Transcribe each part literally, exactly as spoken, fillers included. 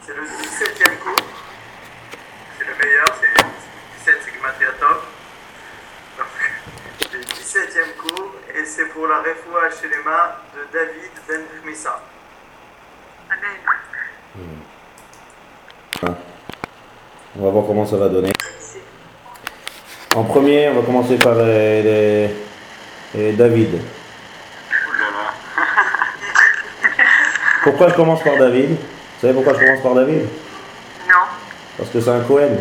C'est le dix-septième cours. C'est le meilleur, c'est dix-sept, c'est Gematria Tov. C'est le dix-septième cours et c'est pour la refoua shelema de David Ben Khmissa. Amen. Hmm. On va voir comment ça va donner. En premier, on va commencer par euh, les, les David. Pourquoi je commence par David? Vous savez pourquoi je commence par David? Non. Parce que c'est un Cohen.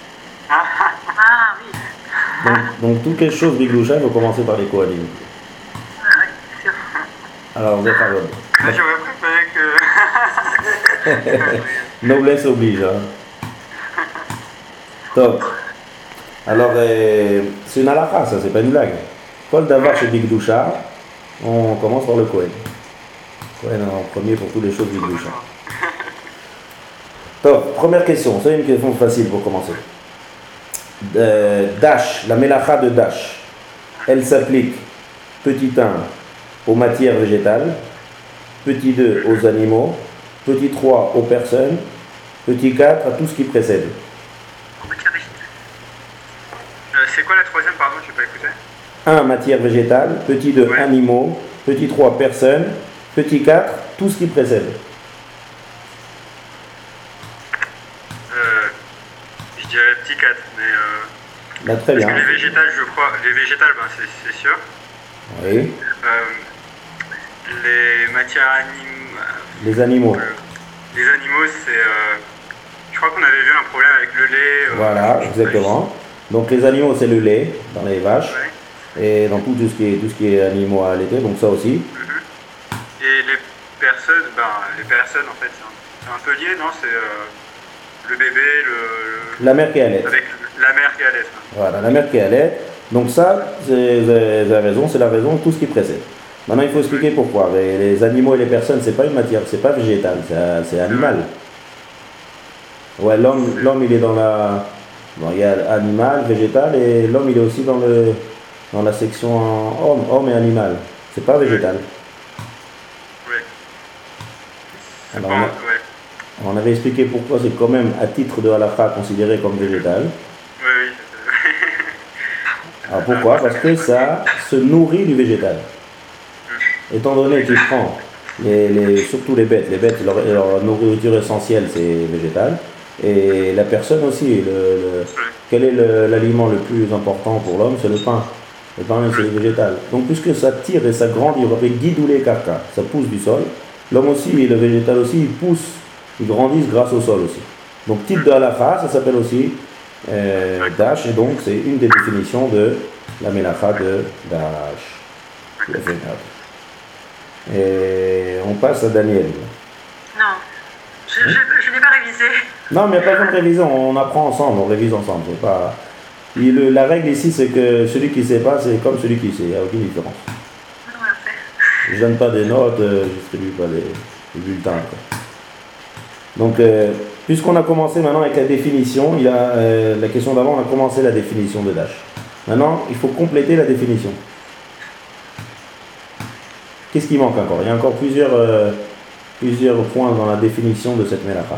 Ah oui. Donc, donc toutes les choses Bigloucha, il faut commencer par les Kohanim. Ah oui, c'est sûr. Alors, vous êtes à l'ordre. J'aurais préféré que... Noblesse oblige. Hein. Top. Alors, euh, c'est une halakha, ça, c'est pas une blague. Kol davar chez Bigloucha, on commence par le Cohen. Cohen en premier pour toutes les choses Bigloucha. Top. Première question, c'est une question facile pour commencer. Euh, Dash, la mélacha de Dash, elle s'applique, petit un, aux matières végétales, petit deux, aux animaux, petit trois, aux personnes, petit quatre, à tout ce qui précède. En matière végétale. Euh, c'est quoi la troisième, pardon, je n'ai pas écouté. un, matière végétale, petit deux, Ouais. animaux, petit trois, personnes, petit quatre, tout ce qui précède. Euh, je dirais petit quatre, mais... Euh, Là, très parce bien. que les végétales, je crois... Les végétales, ben, c'est, c'est sûr. Oui. Euh, les matières animales... Les animaux. Les animaux, c'est... Euh, je crois qu'on avait vu un problème avec le lait. euh, Voilà, exactement. Donc les animaux, c'est le lait dans les vaches. Ouais. Et dans tout, tout, ce qui est, tout ce qui est animaux à allaiter, donc ça aussi. Mhm. Et les personnes, ben, les personnes, en fait, c'est un, c'est un peu lié, non? C'est euh, le bébé, le, le- La mère qui allait. avec la mère qui allait. hein. Voilà, la mère qui allait. Donc ça, c'est, vous avez vous avez raison, c'est la raison de tout ce qui précède. Maintenant, il faut expliquer pourquoi. Les, les animaux et les personnes, c'est pas une matière, c'est pas végétal, c'est, c'est animal. Ouais, l'homme, l'homme, il est dans la... Bon, il y a animal, végétal, et l'homme, il est aussi dans, le, dans la section homme, homme et animal. C'est pas végétal. Ouais. C'est Alors, pas on, un- a- ouais. on avait expliqué pourquoi c'est quand même, à titre de halakha, considéré comme végétal. Oui, oui. Alors pourquoi? Parce que ça se nourrit du végétal. Étant donné qu'il prend, les, les, surtout les bêtes, les bêtes, leur, leur nourriture essentielle, c'est végétal. Et la personne aussi, le, le- quel est le- l'aliment le plus important pour l'homme? C'est le pain. Le pain, c'est le végétal. Donc puisque ça tire et ça grandit, on appelle guidoulé karka, ça pousse du sol. L'homme aussi, et le végétal aussi, ils poussent, ils grandissent grâce au sol aussi. Donc type de halakha, ça s'appelle aussi euh, Dash, et donc c'est une des définitions de la mélacha de Dash. Le vénère. Et on passe à Daniel. Non. Je, je, je n'ai pas révisé. Non, mais il n'y a pas besoin de révision, on apprend ensemble, on révise ensemble. C'est pas... Et le- la règle ici, c'est que celui qui ne sait pas, c'est comme celui qui sait, il n'y a aucune différence. On va faire. Je ne donne pas des notes, euh, je ne distribue pas les, les bulletins. Quoi. Donc, euh, puisqu'on a commencé maintenant avec la définition, il y a, euh, la question d'avant, on a commencé la définition de Dash. Maintenant, il faut compléter la définition. Qu'est-ce qui manque encore? Il y a encore plusieurs, euh, plusieurs points dans la définition de cette mélacha.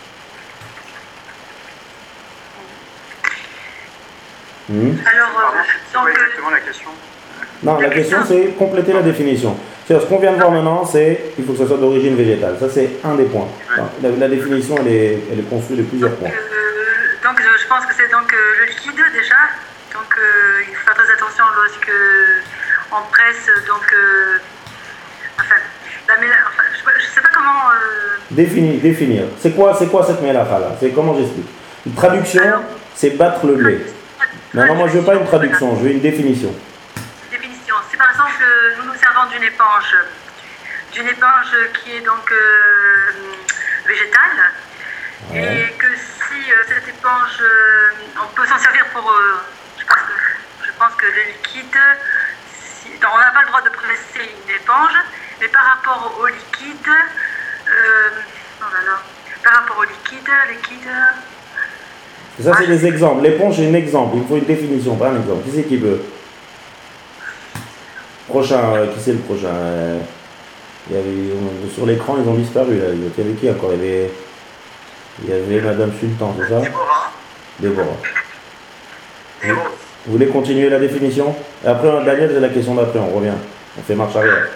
Hmm? Alors, Pardon, euh, c'est quoi donc, euh, exactement la question? Non, la question c'est compléter la définition. C'est-à-dire, ce qu'on vient de voir maintenant, c'est il faut que ça soit d'origine végétale. Ça, c'est un des points. La, la définition, elle est, elle est construite de plusieurs points. euh, donc je, je pense que c'est donc euh, le liquide déjà. Donc euh, il faut faire très attention lorsque on presse. Donc, euh, enfin, la méla- enfin, je ne sais pas comment. euh, Définir, définir. C'est quoi, c'est quoi cette mélacha là? C'est comment j'explique? Une traduction, Alors, c'est battre le blé. Maintenant, moi, je veux pas une traduction, je veux une définition. Définition. Si par exemple euh, nous nous servons d'une éponge, d'une éponge qui est donc euh, végétale, Ouais. et que si euh, cette éponge, euh, on peut s'en servir pour, euh, je, pense que, je pense que le liquide, si, donc on n'a pas le droit de presser une éponge, mais par rapport au liquide, euh, oh là là, par rapport au liquide, liquide. Ça, c'est des exemples. L'éponge, c'est un exemple. Il me faut une définition, pas un exemple. Qui c'est qui veut? Prochain, euh, qui c'est le prochain? Euh, il y avait, on- sur l'écran, ils ont disparu. Là. Il y avait qui encore? Il y avait Il y avait Madame Sultan, c'est ça? Déborah Déborah. et Rose. Vous voulez continuer la définition? Et après, Daniel, c'est la question d'après, on revient. On fait marche arrière.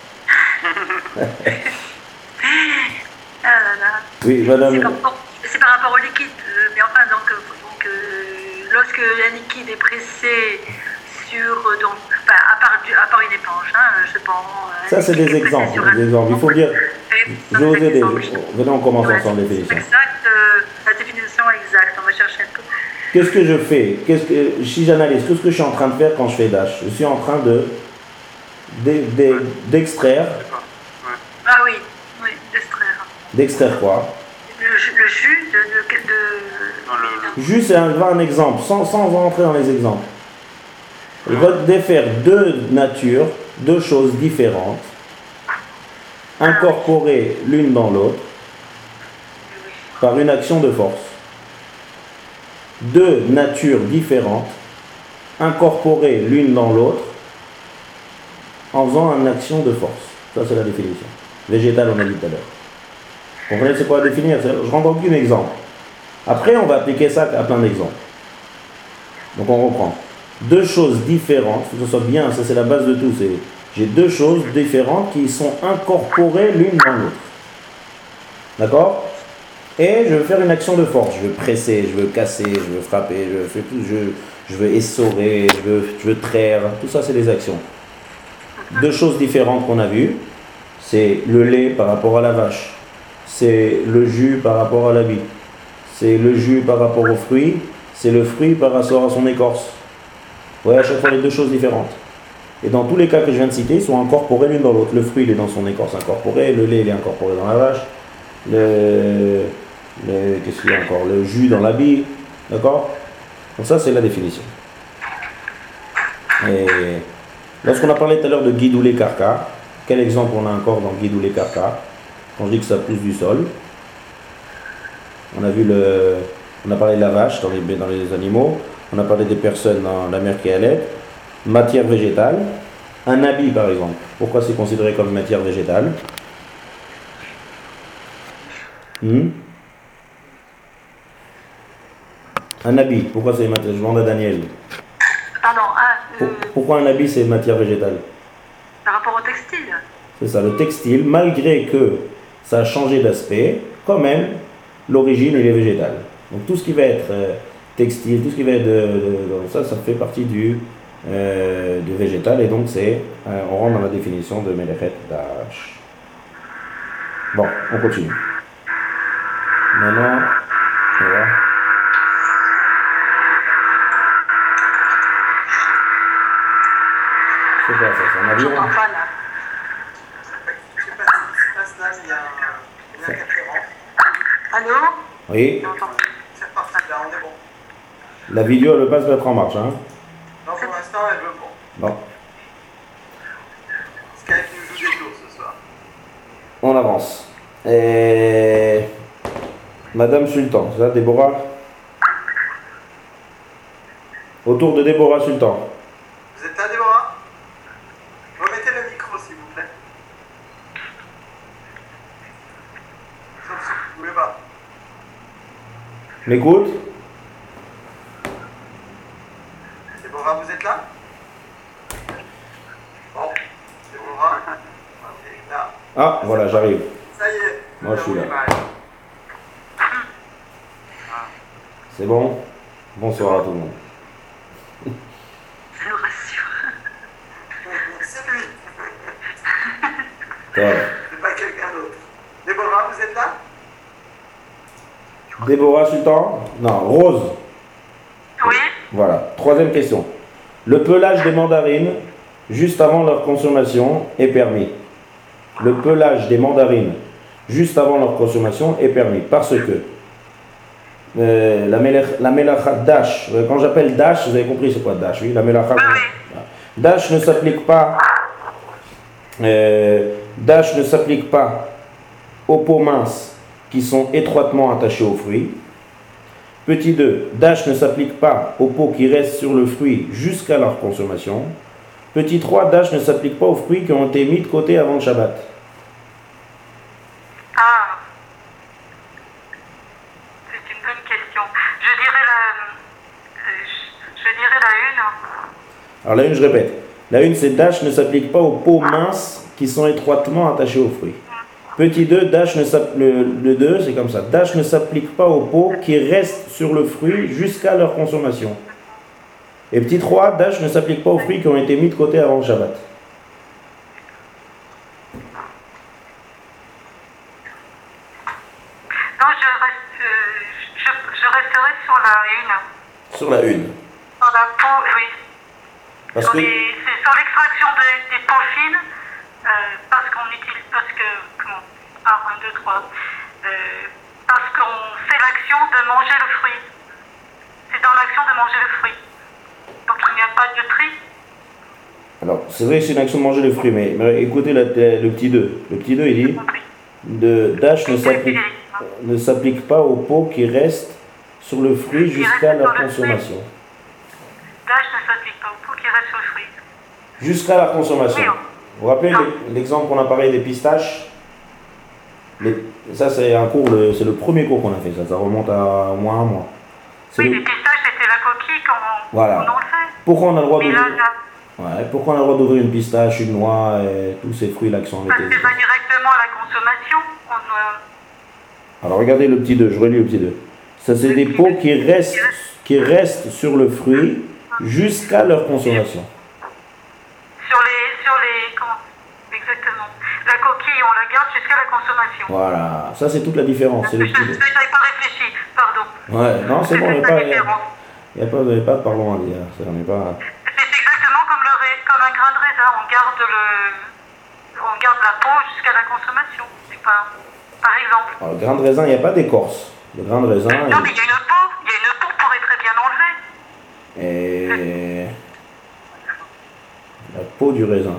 Ah là là. Oui, C'est Madame. comme- bon, c'est par rapport au liquide, euh, mais enfin, donc, euh, donc, euh, lorsque un liquide est pressé sur, euh, donc, enfin, à, part, du- à part une éponge, hein, je sais pas. euh, Ça, un c'est liquide des est pressé exemples. sur un- Des exemples. Il faut dire. Et Je vais vous ça, aider. exemple. Venez, on commence Voilà, ensemble, définition. exact, euh, la définition exacte, on va chercher un peu. Qu'est-ce que je fais? Qu'est-ce que, si j'analyse, qu'est-ce que je suis en train de faire quand je fais dash? Je suis en train de, d'e- d'e- d'extraire, Je sais pas. Ouais. Ah oui, oui, d'extraire. d'extraire quoi? Le, jus- le jus de. de, de- Non, le, le- Juste un, un exemple, sans, sans rentrer dans les exemples. Re- De faire deux natures, deux choses différentes, incorporées l'une dans l'autre, par une action de force. Deux natures différentes, incorporées l'une dans l'autre, en faisant une action de force. Ça, c'est la définition. Végétal, on a dit tout à l'heure. Vous comprenez c'est quoi à définir? Je ne rends aucun exemple. Après, on va appliquer ça à plein d'exemples. Donc, on reprend. Deux choses différentes, il faut que ce soit bien, ça c'est la base de tout. C'est, j'ai deux choses différentes qui sont incorporées l'une dans l'autre. D'accord? Et je veux faire une action de force. Je veux presser, je veux casser, je veux frapper, je veux, faire tout, je, je veux essorer, je veux, je veux traire. Tout ça, c'est des actions. Deux choses différentes qu'on a vues. C'est le lait par rapport à la vache. C'est le jus par rapport à la vie. C'est le jus par rapport au fruit. C'est le fruit par rapport à son écorce. Vous voyez, à chaque fois, les deux choses différentes. Et dans tous les cas que je viens de citer, ils sont incorporés l'une dans l'autre. Le fruit, il est dans son écorce incorporé. Le lait, il est incorporé dans la vache. Le... le qu'est-ce qu'il y a encore? Le jus dans la bille. D'accord? Donc ça, c'est la définition. Et lorsqu'on a parlé tout à l'heure de guidoulé carca, quel exemple on a encore dans guidoulé carca? Quand je dis que ça pousse du sol. On a vu le... On a parlé de la vache dans les, dans les animaux. On a parlé des personnes dans la mer qui allait. Matière végétale. Un habit, par exemple. Pourquoi c'est considéré comme matière végétale? Hmm? Un habit. Pourquoi c'est matière? Je demande à Daniel. Pardon, ah, euh, Pour- Pourquoi un habit c'est matière végétale? par rapport au textile. C'est ça, le textile, malgré que ça a changé d'aspect, quand même, l'origine elle est végétale. Donc tout ce qui va être euh, textile, tout ce qui va être de, de- de- ça, ça fait partie du, euh, du végétal et donc c'est, euh, on rentre dans la définition de Melechet Dash. Bon, on continue. Maintenant, on va. C'est quoi ça? C'est un avion? J'entends pas là. Je sais pas ce qui se passe là, mais il y a un- il y a une interférence. Allô? Oui, J'entends. C'est reparti là, on est bon. la vidéo elle ne veut pas se mettre en marche. Hein? Non, pour l'instant, elle veut bon. Bon. Skype nous joue des tours ce soir. On avance. Et... Madame Sultan, c'est ça, Déborah? Autour de Déborah Sultan. Vous êtes là, Déborah? Remettez le micro, s'il vous plaît. Sauf si vous voulez pas. M'écoute? Déborah, vous êtes là? Bon. Déborah. Ok, là. Ah, voilà, j'arrive. Ça y est. Moi, je suis Nous là. avons l'image. C'est bon? Bonsoir à tout le monde. Ça nous rassure. C'est lui. Top. C'est pas quelqu'un d'autre. Déborah, vous êtes là? Déborah Sultan? Non, Rose. Oui? Voilà. Troisième question. Le pelage des mandarines, juste avant leur consommation, est permis. Le pelage des mandarines, juste avant leur consommation, est permis. Parce que euh, la, melech- la melachat dash, euh, quand j'appelle dash, vous avez compris c'est quoi dash, oui? La melachat Oui, oui. dash ne s'applique pas. euh, dash ne s'applique pas aux peaux minces qui sont étroitement attachées au fruit. Petit deux, dash ne s'applique pas aux peaux qui restent sur le fruit jusqu'à leur consommation. Petit trois, dash ne s'applique pas aux fruits qui ont été mis de côté avant le Shabbat. Ah, Alors la une, je répète. La une, c'est dash ne s'applique pas aux peaux minces qui sont étroitement attachées aux fruits. Petit deux, dash ne s'app- le, le deux, c'est comme ça. Dash ne s'applique pas aux peaux qui restent sur le fruit jusqu'à leur consommation. Et petit trois, dash ne s'applique pas aux fruits qui ont été mis de côté avant le Shabbat. Non, je, reste, euh, je, je resterai sur la une. Sur la une. Sur la peau, oui. Parce Sur, que, les- c'est sur l'extraction de- des peaux fines, euh, parce qu'on utilise, parce que, comment, ah, un, deux, trois, euh, parce qu'on fait l'action de manger le fruit. C'est dans l'action de manger le fruit. Donc il n'y a pas de tri. alors, c'est vrai que c'est une action de manger le fruit, mais, mais écoutez la- la- le petit deux. Le petit deux, il dit Compris. de dash ne s'applique, ne s'applique pas aux peaux qui restent sur le fruit jusqu'à leur consommation. Dash ne s'applique pas au pot qui reste sur le fruit. Jusqu'à la consommation. Oui. Vous vous rappelez l'e- l'exemple qu'on a parlé des pistaches? Les- Ça, c'est un cours, le- c'est le premier cours qu'on a fait, ça, ça remonte à au moins un mois. C'est Oui, le- les pistaches, c'était la coquille qu'on Voilà. qu'on enlevait. Pourquoi on a le droit Mais là, d'ouvrir là, ouais, pourquoi on a le droit d'ouvrir une pistache, une noix, et tous ces fruits-là qui sont avec parce les que c'est pas directement à la consommation. On, euh, Alors regardez le petit deux, je relis le petit deux. Ça, c'est des peaux qui restent, qui restent sur le fruit jusqu'à leur consommation. sur les, sur les, comment, exactement. La coquille, on la garde jusqu'à la consommation. Voilà, ça c'est toute la différence. C'est Je le petit deux. n'avais pas réfléchi, pardon. Ouais, non, c'est bon, il n'y a la pas, il y a- différence. il y a pas, il y a pas de parlons à dire. Ça, on n'est pas... C'est exactement comme, le ré- comme un grain de raisin, on garde, le, on garde la peau jusqu'à la consommation. C'est pas, par exemple. Alors, le grain de raisin, il n'y a pas d'écorce. Le grain de raisin, Non, mais il y a une peau, il y a une peau qui pourrait très bien enlever. il- et la peau du raisin.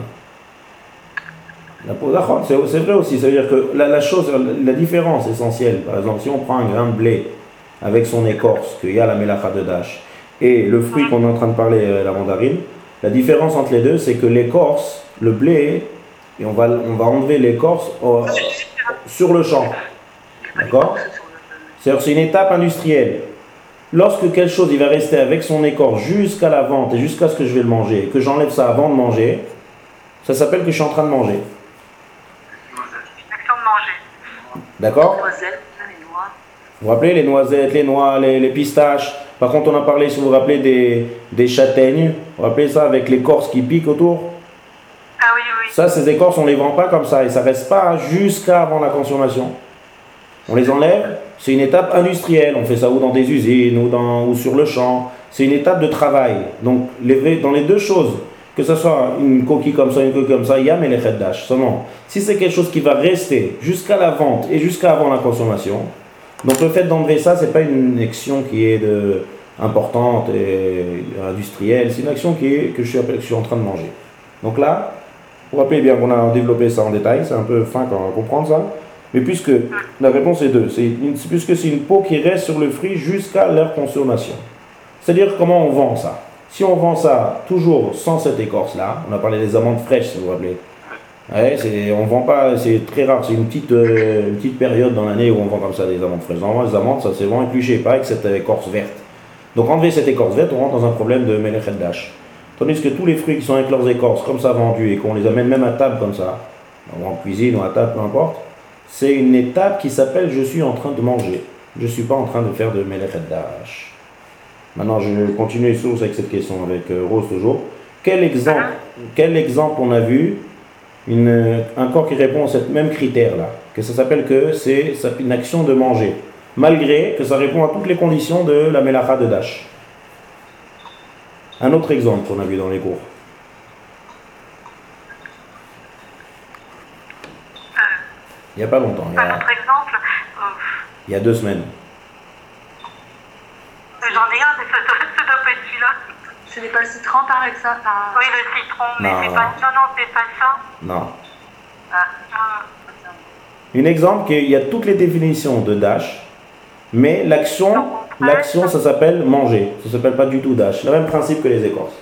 La peau, d'accord, c'est c'est vrai aussi. Ça veut dire que la, la chose, la différence essentielle, par exemple, si on prend un grain de blé avec son écorce, qu'il y a la mélacha de dash, et le fruit qu'on est en train de parler, euh, la mandarine, la différence entre les deux, c'est que l'écorce, le blé, et on va, on va enlever l'écorce au- sur le champ. D'accord? C'est-à-dire c'est une étape industrielle. Lorsque quelque chose il va rester avec son écorce jusqu'à la vente et jusqu'à ce que je vais le manger, et que j'enlève ça avant de manger, ça s'appelle que je suis en train de manger. L'action de manger. D'accord? Noisettes, les noix. Vous vous rappelez les noisettes, les noix, les, les pistaches. Par contre, on a parlé, si vous vous rappelez, des, des châtaignes. Vous vous rappelez ça avec l'écorce qui pique autour? Ah oui, oui. Ça, ces écorces, on ne les vend pas comme ça et ça ne reste pas jusqu'à avant la consommation. On les enlève, c'est une étape industrielle. On fait ça ou dans des usines ou, dans, ou sur le champ. C'est une étape de travail. Donc, les, dans les deux choses, que ce soit une coquille comme ça, une coquille comme ça, il y a melechet dash. Seulement, si c'est quelque chose qui va rester jusqu'à la vente et jusqu'à avant la consommation, donc le fait d'enlever ça, c'est pas une action qui est de, importante et industrielle, c'est une action qui est, que, je suis, que je suis en train de manger. Donc là, vous vous rappelez bien qu'on a développé ça en détail, c'est un peu fin quand on va comprendre ça, mais puisque la réponse est deux, c'est une, puisque c'est une peau qui reste sur le fruit jusqu'à leur consommation. C'est-à-dire comment on vend ça. Si on vend ça toujours sans cette écorce-là, on a parlé des amandes fraîches, si vous vous rappelez. Ouais, c'est, on vend pas, c'est très rare, c'est une petite, euh, une petite période dans l'année où on vend comme ça des amandes fraîches. Normalement, les amandes, ça c'est vraiment épluché, pas avec cette écorce verte. Donc enlever cette écorce verte, on rentre dans un problème de melechet dash. Tandis que tous les fruits qui sont avec leurs écorces, comme ça vendus, et qu'on les amène même à table comme ça, en cuisine ou à table, peu importe, c'est une étape qui s'appelle je suis en train de manger. Je ne suis pas en train de faire de melechet dash. Maintenant, je vais continuer sur avec cette question avec euh, Rose toujours. Quel exemple, quel exemple on a vu une, un corps qui répond à ce même critère-là, que ça s'appelle que c'est une action de manger, malgré que ça répond à toutes les conditions de la mélacha de dash. Un autre exemple qu'on a vu dans les cours. Il n'y a pas longtemps, il y Un a, autre exemple, euh, il y a deux semaines. j'en ai un, mais ça doit ça doit pas être celui-là. Ce n'est pas le citron, par exemple. Ah, Oui, le citron, mais Non, c'est non. pas, non, non, c'est pas ça. Non. ah, Euh, Un exemple qu'il y a toutes les définitions de dash, mais l'action, l'action ça s'appelle manger. Ça s'appelle pas du tout dash. C'est le même principe que les écorces.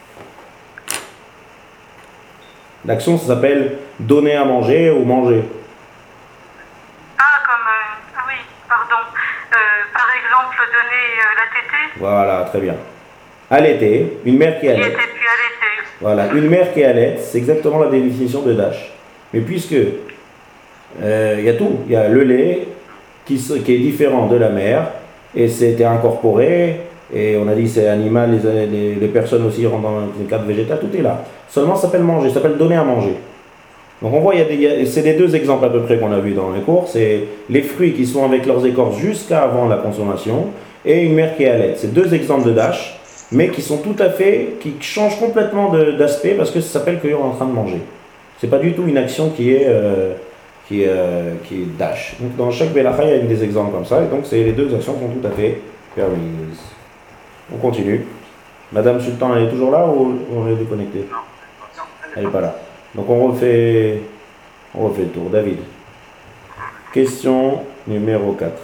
L'action ça s'appelle donner à manger ou manger. Ah, comme, euh, ah oui, pardon. Euh, par exemple, donner euh, la tétée. Voilà, très bien. Allaiter, une mère qui Qui allait. était plus allaitée. Voilà, une mère qui allait, c'est exactement la définition de dash. Mais puisque il euh, y a tout, il y a le lait qui, qui est différent de la mère, et c'était incorporé, et on a dit c'est animal, les, les, les personnes aussi rentrent dans le cadre végétal, tout est là. Seulement ça s'appelle manger, ça s'appelle donner à manger. Donc on voit, il y a des, il y a, c'est les deux exemples à peu près qu'on a vus dans les cours, c'est les fruits qui sont avec leurs écorces jusqu'à avant la consommation, et une mère qui allait. C'est deux exemples de dash, mais qui sont tout à fait, qui changent complètement de, d'aspect parce que ça s'appelle qu'on est en train de manger. C'est pas du tout une action qui est, euh, qui est, euh, qui est dash. Donc dans chaque belacha, il y a des exemples comme ça, et donc c'est, les deux actions sont tout à fait permises. On continue. Madame Sultan, elle est toujours là ou on est déconnecté? Non. Elle n'est pas là. Donc on refait, on refait le tour. David. Question numéro quatre.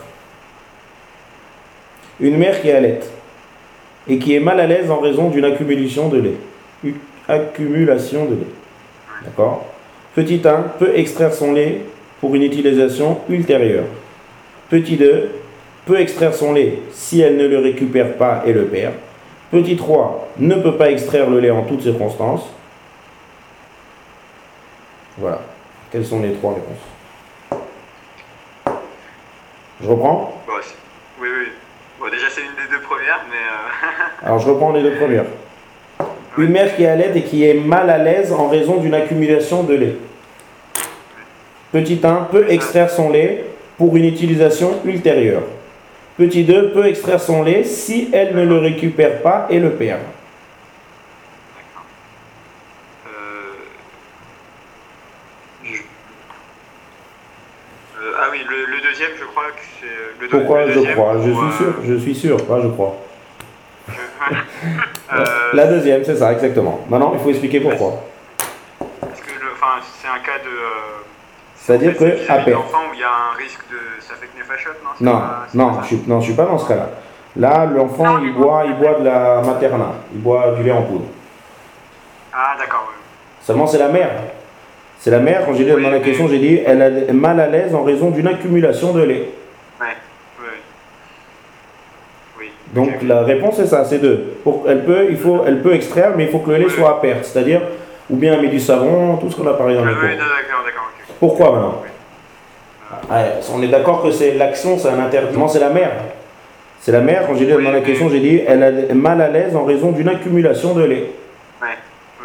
Une mère qui allait et qui est mal à l'aise en raison d'une accumulation de lait. Une accumulation de lait. D'accord? Petit un peut extraire son lait pour une utilisation ultérieure. Petit deux peut extraire son lait si elle ne le récupère pas et le perd. Petit trois ne peut pas extraire le lait en toutes circonstances. Voilà. Quelles sont les trois réponses? Je reprends? Bon, oui, oui. Bon, déjà, c'est une des deux premières, mais... Euh... Alors, je reprends les deux premières. Une mère qui allait et qui est mal à l'aise en raison d'une accumulation de lait. Petit un peut extraire son lait pour une utilisation ultérieure. Petit deux peut extraire son lait si elle ne le récupère pas et le perd. Ah oui, le, le deuxième, je crois que c'est... Le deux, Pourquoi le je deuxième, crois? Je ou, suis euh, sûr, je suis sûr, pas je crois. Je... euh, La deuxième, c'est ça, exactement. Maintenant, il faut expliquer pourquoi. Parce que le, enfin, c'est un cas de... Euh, C'est-à-dire en fait, que, à perte. l'enfant où il y a un risque de... Ça fait que nefashot, non? C'est Non, pas- c'est non, pas ça. je suis, non, je suis pas dans ce cas-là. Là, l'enfant, il boit, il boit de la materna, il boit du lait en poudre. Ah, d'accord, oui. Seulement, c'est la mère. C'est la mère, quand j'ai dit dans la question, j'ai dit, elle est mal à l'aise en raison d'une accumulation de lait. Ouais, oui. Oui. Donc Ok. la réponse c'est ça, c'est deux. Pour, elle, peut, il faut, elle peut extraire, mais il faut que le lait soit à perte. C'est-à-dire, ou bien elle met du savon, tout ce qu'on a parlé dans Ah les oui, cours. d'accord, d'accord, ok. Pourquoi maintenant? Ah, on est d'accord que c'est l'action, c'est un interdit. Non, c'est la mère. C'est la mère, quand j'ai dit dans la question, j'ai dit, elle est mal à l'aise en raison d'une accumulation de lait. Ouais, oui.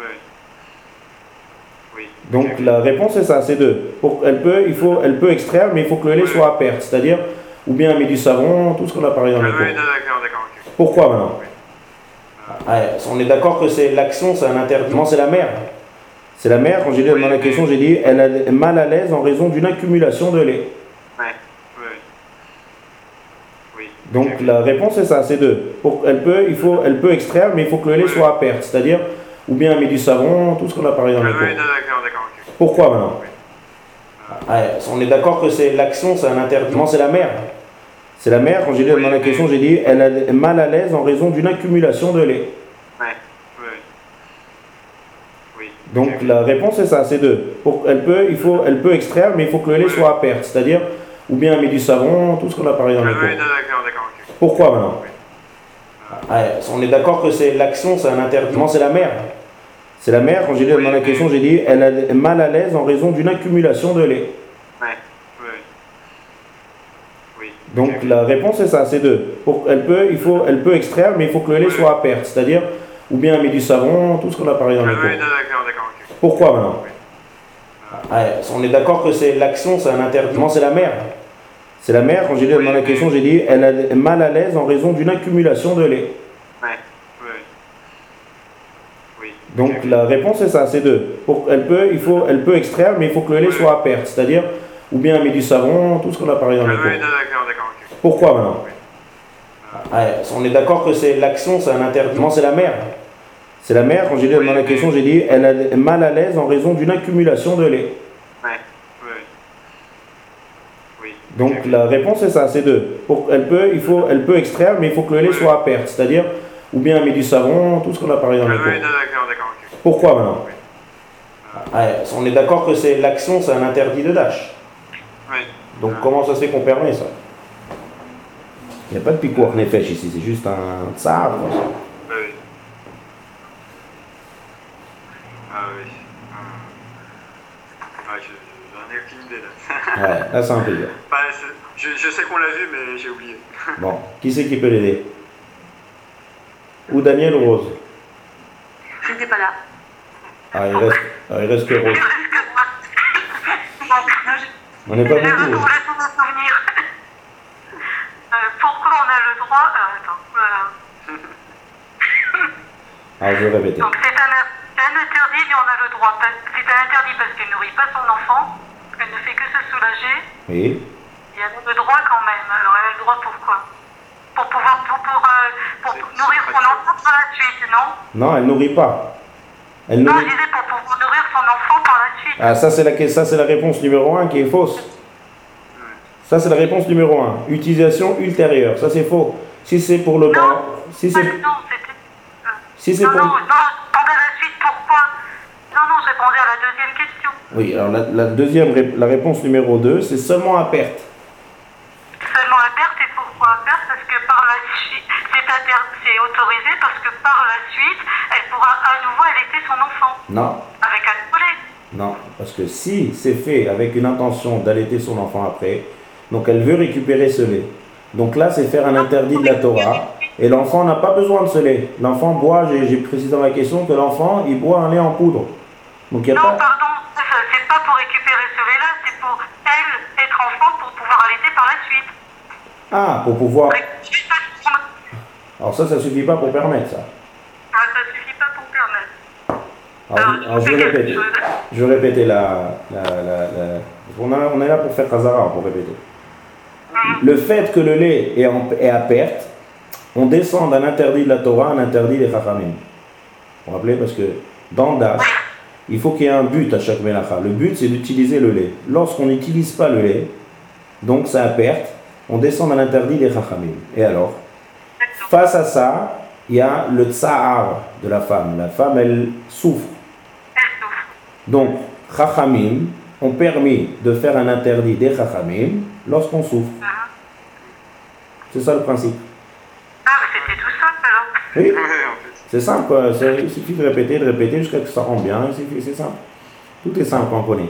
Oui. Donc Ok. la réponse c'est ça, c'est deux. Pour, elle, peut, il faut, elle peut extraire, mais il faut que le lait soit à perte. C'est-à-dire, ou bien elle met du savon, tout ce qu'on a parlé dans Ah les oui, cours. d'accord, d'accord, ok. Pourquoi maintenant? Ah, on est d'accord que c'est l'action, c'est un interdit. Non, c'est la mère. C'est la mère, quand j'ai dit dans la question, j'ai dit, elle est mal à l'aise en raison d'une accumulation de lait. Ouais, oui. Oui. Donc Ok. la réponse c'est ça, c'est deux. Pour, elle, peut, il faut, elle peut extraire, mais il faut que le lait soit à perte. C'est-à-dire, ou bien elle met du savon, tout ce qu'on a parlé dans Ah les oui, cours. d'accord, d'accord, ok. Pourquoi maintenant? Ah, on est d'accord que c'est l'action, c'est un interdit. Non, c'est la mère. C'est la mère, quand j'ai dit dans la question, j'ai dit, elle est mal à l'aise en raison d'une accumulation de lait. Ouais, oui. Oui. Donc Ok. la réponse c'est ça, c'est deux. Pour, elle, peut, il faut, elle peut extraire, mais il faut que le lait soit à perte. C'est-à-dire, ou bien elle met du savon, tout ce qu'on a parlé dans Ah les oui, cours. d'accord, d'accord, ok. Pourquoi maintenant? Ah, on est d'accord que c'est l'action, c'est un interdit. Non, c'est la mère. C'est la mère, quand j'ai dit dans la question, j'ai dit, elle est mal à l'aise en raison d'une accumulation de lait. Ouais, oui. Oui. Donc Ok. la réponse c'est ça, c'est deux. Pour, elle, peut, il faut, elle peut extraire, mais il faut que le lait soit à perte. C'est-à-dire, ou bien elle met du savon, tout ce qu'on a parlé dans Ah les oui, cours. d'accord, d'accord, ok. Pourquoi maintenant? Ah, on est d'accord que c'est l'action, c'est un interdit. Non, c'est la mère. C'est la mère, quand j'ai dit dans la question, j'ai dit, elle est mal à l'aise en raison d'une accumulation de lait. Ouais, oui. Oui. Donc Ok. la réponse c'est ça, c'est deux. Pour, elle, peut, il faut, elle peut extraire, mais il faut que le lait soit à perte. C'est-à-dire, ou bien elle met du savon, tout ce qu'on a parlé dans Ah les oui, cours. d'accord, d'accord, ok. Pourquoi maintenant? Ah, on est d'accord que c'est l'action, c'est un interdit. Non, c'est la mère. C'est la mère, quand j'ai dit dans la question, j'ai dit, elle est mal à l'aise en raison d'une accumulation de lait. Ouais, oui. Oui. Donc Ok. la réponse c'est ça, c'est deux. Pour, elle, peut, il faut, elle peut extraire, mais il faut que le lait soit à perte. C'est-à-dire, ou bien elle met du savon, tout ce qu'on a parlé dans Ah les oui, cours. d'accord, d'accord, ok. Pourquoi maintenant? Ah, on est d'accord que c'est l'action, c'est un interdit de dash. Oui. Donc comment ça se fait qu'on permet ça? Il n'y a pas de picour nefesh ici, c'est juste un tsar. quoi. Oui. Ah, c'est un plaisir. Bah, je, je sais qu'on l'a vu, mais j'ai oublié. Bon, qui c'est qui peut l'aider? Ou Daniel ou Rose? Je n'étais pas là. Ah, il reste, ah, il reste que Il Rose. reste que moi. Donc, je- On n'est pas je beaucoup. retrouve tous mes souvenirs. Euh, pourquoi on a le droit euh, Attends, voilà. Alors, je vais répéter. Donc c'est un, c'est un interdit, mais on a le droit. C'est un interdit parce qu'elle nourrit pas son enfant, elle ne fait que se soulager, Oui. et elle a le droit quand même. Alors elle a le droit pourquoi Pour pouvoir pour, pour, euh, pour C'est- nourrir c'est son pas enfant par la suite, non Non, elle nourrit pas. Elle Non, je nourrit. disais pour pouvoir nourrir son enfant par la suite. Ah, ça c'est la, ça, c'est la réponse numéro un qui est fausse. Ça c'est la réponse numéro un. Utilisation ultérieure. Ça c'est faux. Si c'est pour le Non, bas, si pas- c'est, non, c'était... euh, si c'est non, pour. non, non, je répondais à la suite, pourquoi Non, non, je répondais à la deuxième question. Oui, alors la, la deuxième, ré- la réponse numéro deux, c'est seulement à perte. Seulement à perte, et pourquoi à perte? Parce que par la suite, c'est inter- c'est autorisé parce que par la suite, elle pourra à nouveau allaiter son enfant. Non, Avec un poulet. non, parce que si c'est fait avec une intention d'allaiter son enfant après, donc elle veut récupérer ce lait. Donc là, c'est faire un interdit de la Torah. Et l'enfant n'a pas besoin de ce lait. L'enfant boit, j'ai j'ai précisé dans la question que l'enfant, il boit un lait en poudre. Donc il n'y a Non, pas. pardon, ça, c'est pas pour récupérer ce lait-là, c'est pour elle être enfant pour pouvoir allaiter par la suite. Ah, pour pouvoir. Récupérer sa- Alors ça, ça suffit pas pour permettre ça. Ah, ça suffit pas pour permettre. Alors, alors, je vais c'est quelque répéter. chose. Je vais répéter la. la, la, la- On, a- on est là pour faire Khazara, pour répéter. Le fait que le lait est, en- est à perte, on descend d'un interdit de la Torah à un interdit des Chachamim. Vous vous rappelez? Parce que dans Das, il faut qu'il y ait un but à chaque mélacha. Le but, c'est d'utiliser le lait. Lorsqu'on n'utilise pas le lait, donc c'est à perte, on descend d'un interdit des Chachamim. Et alors, face à ça, il y a le tsahar de la femme. La femme, elle souffre. Elle souffre. Donc, Chachamim ont permis de faire un interdit des Chachamim lorsqu'on souffre. Ah, C'est ça le principe. Ah, mais c'était tout simple alors. Oui, Ouais, en fait. c'est simple, quoi. C'est- Il suffit de répéter, de répéter jusqu'à ce que ça rentre bien. Il suffit- C'est simple. Tout est simple quand on connaît.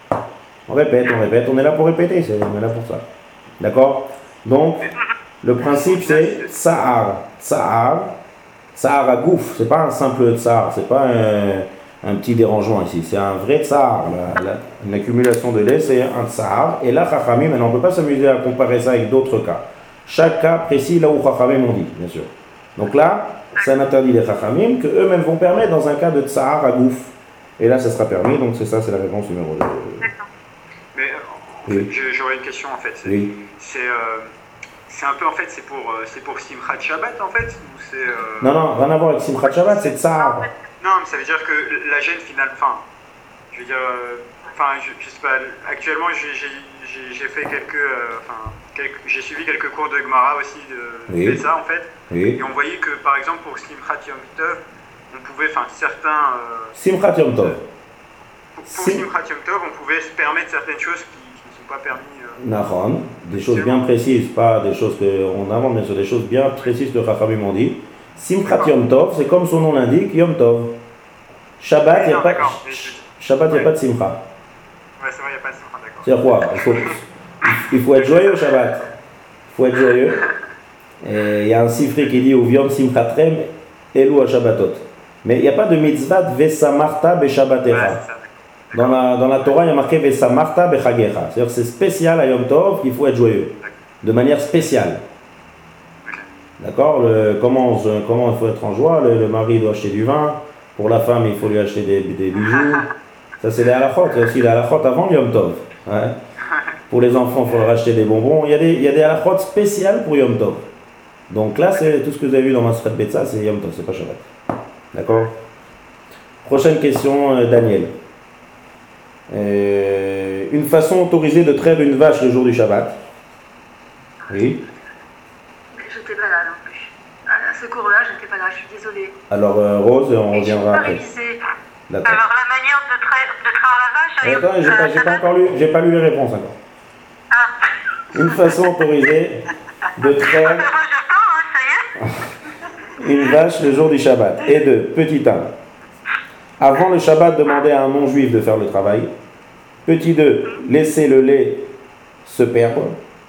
On répète, on répète. On est là pour répéter. c'est- On est là pour ça. D'accord? Donc, le principe c'est Tsahar. Tsahar. Tsahar à gouffre. C'est pas un simple tsahar. C'est pas un, un petit dérangement ici. C'est un vrai tsahar. La- la- une accumulation de lait, c'est un tsahar. Et là, Chachamim, maintenant, on ne peut pas s'amuser à comparer ça avec d'autres cas. Chaque cas précis là où Chachamim ont dit, bien sûr. Donc là, c'est un interdit des Chachamim que eux-mêmes vont permettre dans un cas de tsahar à gouffre. Et là, ça sera permis. Donc c'est ça, c'est la réponse numéro deux. Mais euh, en Oui. fait, je- j'aurais une question en fait. C'est Oui. c'est, euh, c'est un peu en fait, c'est pour, euh, c'est pour Simchat Shabbat en fait ou c'est. euh, Non, non, rien à voir avec Simchat Shabbat, c'est tsahar. Non, mais ça veut dire que la gêne finale, enfin, je veux dire, euh, enfin, je, je sais pas, actuellement j'ai- j'ai j'ai- j'ai fait quelques, euh, enfin, quelques- j'ai suivi quelques cours de Gemara aussi de, Oui. de ça en fait, Oui. et on voyait que par exemple pour Simchat Yom Tov, on pouvait, enfin, certains, euh, Simchat Yom Tov. pour, pour Si- Simchat Yom Tov, on pouvait se permettre certaines choses qui, qui ne sont pas permis. euh, Nahon, des choses bien précises, pas des choses qu'on invente, mais sur des choses bien précises que Chachamim ont dit. Simchat Yom Tov, c'est comme son nom l'indique, Yom Tov. Shabbat, il n'y a Non, pas, d'accord, mais je- Shabbat, il n'y a Ouais. pas de Simcha. Ouais, c'est vrai, il n'y a pas de Simchat, d'accord. C'est quoi? Il faut, il faut être joyeux au Shabbat. Il faut être joyeux. Et il y a un sifri qui dit Uviom Simchatrem, Elu à Shabbatot. Mais il n'y a pas de mitzvah Vesamarta Ouais, Beshabbatecha. c'est ça. Dans la, dans la Torah, il y a marqué Vesamarta Bechagecha. C'est-à-dire que c'est spécial à Yom Tov, il faut être joyeux. De manière spéciale. D'accord? Le- comment, on- comment il faut être en joie? Le, le mari doit acheter du vin. Pour la femme, il faut lui acheter des, des bijoux. Ça, c'est les halachot. Il y a aussi les halachot avant Yom Tov. Ouais. Pour les enfants, il faut leur acheter des bonbons. Il y a des, il y a des halachot spéciales pour Yom Tov. Donc là, c'est tout ce que vous avez vu dans Masret Betsa, c'est Yom Tov, c'est pas Shabbat. D'accord? Prochaine question, euh, Daniel. Euh, une façon autorisée de traire une vache le jour du Shabbat. Oui. Je n'étais pas là non plus. À ce cours-là, je n'étais pas là, je suis désolée. Alors, euh, Rose, on Et je reviendra n'ai pas après. révisé. D'accord. Alors la manière de traire, de traire la vache, elle est- Attends, j'ai pas, j'ai pas encore lu, j'ai pas lu les réponses encore. Ah, Une façon autorisée de traire moi je pars, hein, ça y est. une vache le jour du Shabbat. Et deux, petit un. Avant le Shabbat, demander à un non-juif de faire le travail. Petit deux, laisser le lait se perdre.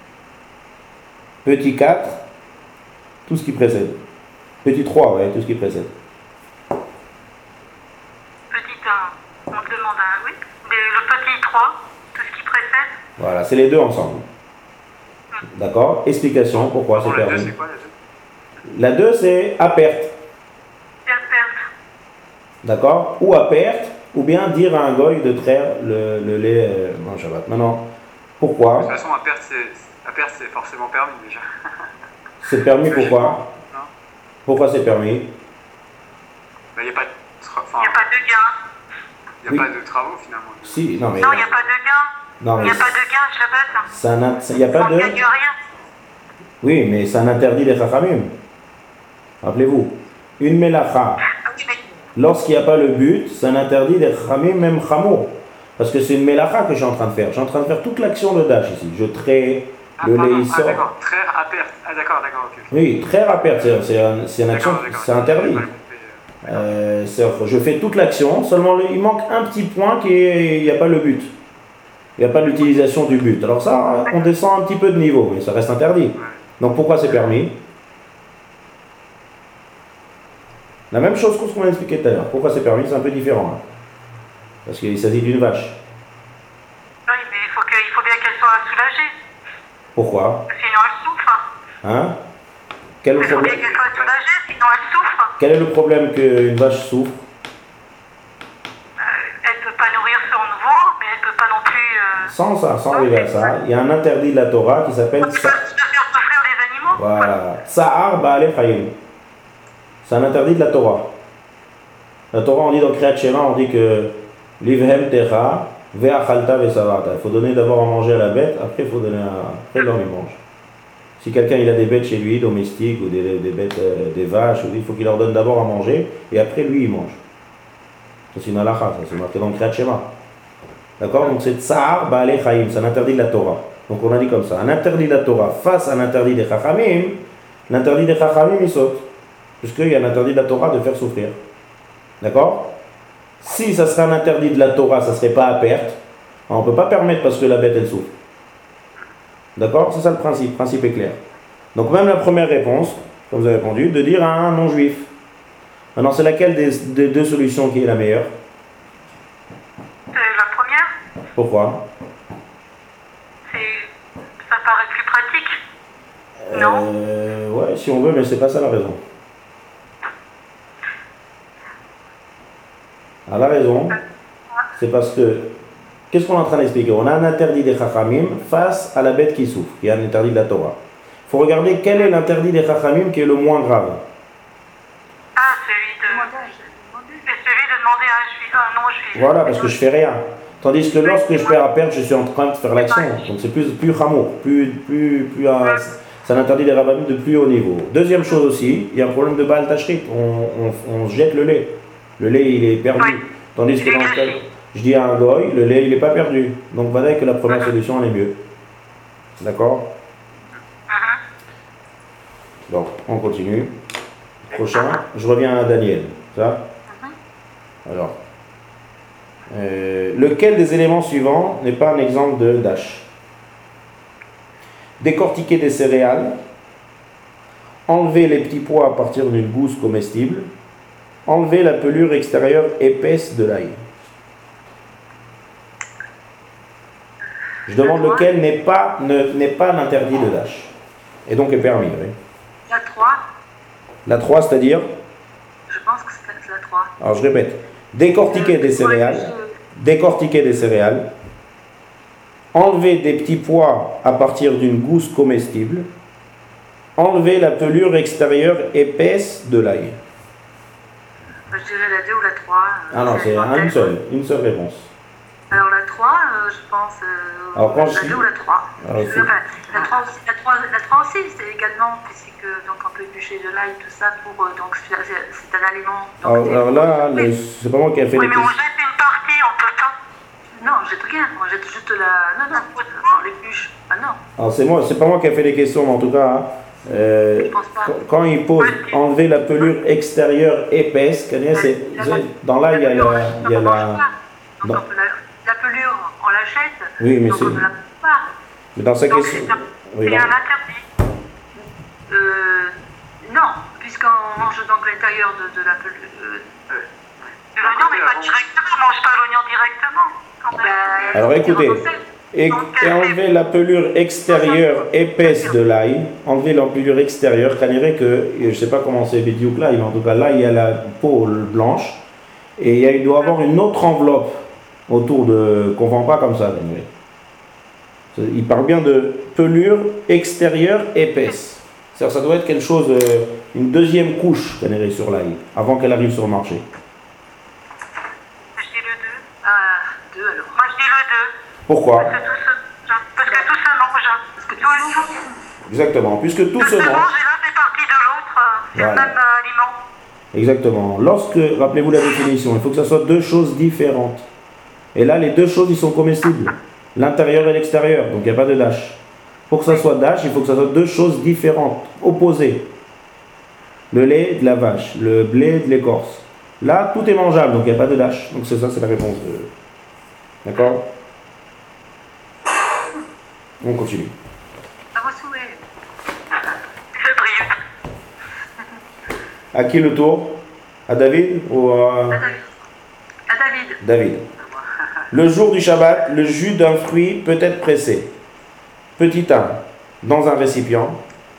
Petit quatre, tout ce qui précède. Petit trois, ouais, tout ce qui précède. Petit un, on demande un oui. Mais le petit trois, tout ce qui précède. Voilà, c'est les deux ensemble. D'accord? Explication, pourquoi c'est Bon, la deux, permis. c'est quoi la deux? La deux, c'est à perte. Bien perte. D'accord? Ou à perte, ou bien dire à un goy de traire le, le lait euh, en Shabbat. Maintenant, De pourquoi? toute façon, à perte, c'est à perte, c'est forcément permis déjà. C'est permis pourquoi? Non. Pourquoi c'est permis? Il n'y a pas de, tra- Il enfin, n'y a pas de gain. y a Oui. pas de travaux finalement. Si, non mais... Non, il n'y a pas de gain. Non, Il mais n'y a pas de gain, Shabbat. ça n'a- ça- y a pas On ne de... gagne rien. Oui, mais ça n'interdit les chachamim. Rappelez-vous, une melacha, Ah oui, mais lorsqu'il n'y a pas le but, ça n'interdit les chachamim, même chameau. Parce que c'est une melacha que je suis en train de faire. Je suis en train de faire toute l'action de dash ici. Je trais, Ah, le pardon. lait il Ah, sort. d'accord, traire à perte. Ah, d'accord, d'accord, ok. Oui, traire à perte, c'est c'est un- c'est une action, D'accord, d'accord. c'est interdit. J'ai mal compris, euh. Euh, c'est- je fais toute l'action, seulement le- il manque un petit point qui est, il n'y a pas le but. Il n'y a pas l'utilisation du but. Alors ça, on descend un petit peu de niveau, mais ça reste interdit. Donc pourquoi c'est permis? La même chose que ce qu'on a expliqué tout à l'heure. Pourquoi c'est permis? C'est un peu différent. Hein. Parce qu'il s'agit d'une vache. oui, mais il faut, que, il faut bien qu'elle soit soulagée. Pourquoi? Sinon elle souffre. Hein? Quel, est Il le faut bien problème, qu'elle soit soulagée, sinon elle souffre. quel est le problème qu'une vache souffre? Elle ne peut pas nourrir son nouveau, mais elle ne peut pas non plus. Euh... Sans ça, sans arriver à ça, il y a un interdit de la Torah qui s'appelle... On peut pas se faire souffrir les animaux. Voilà. Sa'ar ba'alei chayim. C'est un interdit de la Torah. La Torah, on dit dans Kriyat Shema, on dit que Livhem techa ve'achalta ve'savarta. Il faut donner d'abord à manger à la bête, après il faut donner à... Après l'homme il mange. Si quelqu'un il a des bêtes chez lui, domestiques, ou des, des bêtes, euh, des vaches, il faut qu'il leur donne d'abord à manger, et après lui il mange. Ça c'est une halakha, ça c'est marqué dans Kriyat Shema. D'accord? Donc c'est Sa'ar ba'alei chayim, c'est un interdit de la Torah. Donc on a dit comme ça, un interdit de la Torah face à un interdit des chachamim, l'interdit des chachamim il saute. Puisqu'il y a l'interdit de la Torah de faire souffrir. D'accord? Si ça serait un interdit de la Torah, ça ne serait pas à perte. On ne peut pas permettre parce que la bête elle souffre. D'accord? C'est ça le principe, le principe est clair. Donc même la première réponse, comme vous avez répondu, de dire à un non-juif. Maintenant c'est laquelle des, des deux solutions qui est la meilleure? C'est la première, Pourquoi? c'est, ça paraît plus pratique. Non. Euh, ouais, si on veut, mais c'est pas ça la raison. Ah, la raison, c'est parce que, qu'est-ce qu'on est en train d'expliquer? On a un interdit des chachamim face à la bête qui souffre, qui est un interdit de la Torah. Il faut regarder quel est l'interdit des chachamim qui est le moins grave. Ah, celui de, c'est celui de demander à un juif, à un non-juif. Voilà, parce que je fais rien. Tandis que lorsque je perds à perdre, je suis en train de faire l'action. Donc c'est plus, plus chamour, plus, plus, plus un, c'est un interdit des rabbins de plus haut niveau. Deuxième chose aussi, il y a un problème de Baal Tashrit. On, on, on jette le lait. Le lait, il est perdu. Oui. Tandis que dans le cas, je dis à un goy, le lait, il n'est pas perdu. Donc voilà que la première solution, elle est mieux. D'accord? Donc, on continue. Prochain, je reviens à Daniel. Ça? Alors, euh, lequel des éléments suivants n'est pas un exemple de dash? Décortiquer des céréales, enlever les petits pois à partir d'une gousse comestible, enlever la pelure extérieure épaisse de l'ail. Je demande lequel n'est pas, ne- n'est pas l'interdit de dash. Et donc est permis. Oui. La trois, La trois, c'est-à-dire, je pense que c'est la trois. alors je répète, décortiquer des céréales, décortiquer des céréales, enlever des petits pois à partir d'une gousse comestible, enlever la pelure extérieure épaisse de l'ail. Je dirais la deux ou la trois. Ah non, c'est un- une seule, une seule réponse. Alors la trois, euh, je pense euh, Alors, quand la je- deux ou la trois. Alors, il faut- Enfin, la trois aussi, la trois, la trois aussi, c'est également, puisque donc on peut éplucher de l'ail, tout ça, pour, euh, donc c'est c'est un aliment. Donc, Alors, c'est- alors là, le- Oui. c'est pas moi qui ai fait Oui, les mais on questions. jette une partie, on peut pas. Non, on jette rien, on jette juste la. Non, non, on l'épluche. Ah non, Alors c'est moi, c'est pas moi qui ai fait les questions, mais en tout cas, hein, euh, je pense pas. quand- quand il pose enlever la pelure extérieure épaisse, c'est- c'est- dans là il y a la, il y a la, Donc, non. on peut la, la pelure, on l'achète, Oui, mais donc c'est- on ne la coupe pas. Mais dans sa Donc, question. c'est un, Oui, c'est dans- un interdit. Euh, non, puisqu'on mange donc l'intérieur de, de la pelure. Euh, De l'oignon, mais pas directement. On mange pas l'oignon directement. Quand même. bah, Alors, c'est écoutez. renoncé. Et, et enlever la pelure extérieure épaisse de l'ail, enlever la pelure extérieure, cannerait que, je ne sais pas comment c'est Bidiouk là, mais en tout cas là il y a la peau blanche, et il, y a, il doit y avoir une autre enveloppe autour de, qu'on ne vend pas comme ça, cannerait. Il parle bien de pelure extérieure épaisse. C'est-à-dire ça doit être quelque chose, euh, une deuxième couche, cannerait, sur l'ail, avant qu'elle arrive sur le marché. Je dis le deux. Ah, deux alors. Moi, je dis le deux. Pourquoi? Parce que tout se, parce que tout se mange. Parce que tout, tout, Exactement, puisque tout tout se se mange mange. et l'un fait partie de l'autre. euh, C'est Voilà. le même euh, aliment. Exactement. Lorsque, rappelez-vous la définition, il faut que ce soit deux choses différentes. Et là, les deux choses, ils sont comestibles. L'intérieur et l'extérieur, donc il n'y a pas de dash. Pour que ça soit dash, il faut que ce soit deux choses différentes, opposées. Le lait de la vache, le blé de l'écorce. Là, tout est mangeable, donc il n'y a pas de dash. Donc c'est ça, c'est la réponse. de- D'accord? On continue. À vos souhaits. C'est brillant. À qui le tour? À David ou à... À David. À David. David. Le jour du Shabbat, le jus d'un fruit peut être pressé. Petit un, dans un récipient.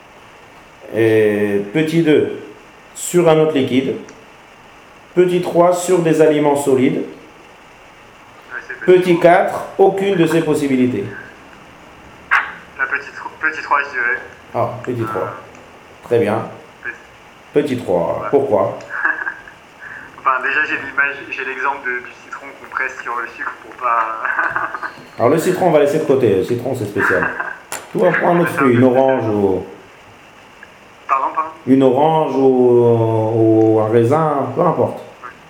Et petit deux, sur un autre liquide. Petit trois, sur des aliments solides. Ouais, c'est petit. Petit quatre, aucune de ces possibilités. La petite, petit trois, je dirais. Ah, petit trois. Très bien. Petit trois. Pourquoi? Enfin, déjà, j'ai l'image, j'ai l'exemple de- du citron qu'on presse sur le sucre pour pas. Alors le citron, on va laisser de côté. Le citron, c'est spécial. Tout va prendre un autre fruit, une orange ou... Pardon, pardon. Une orange ou, ou un raisin, peu importe.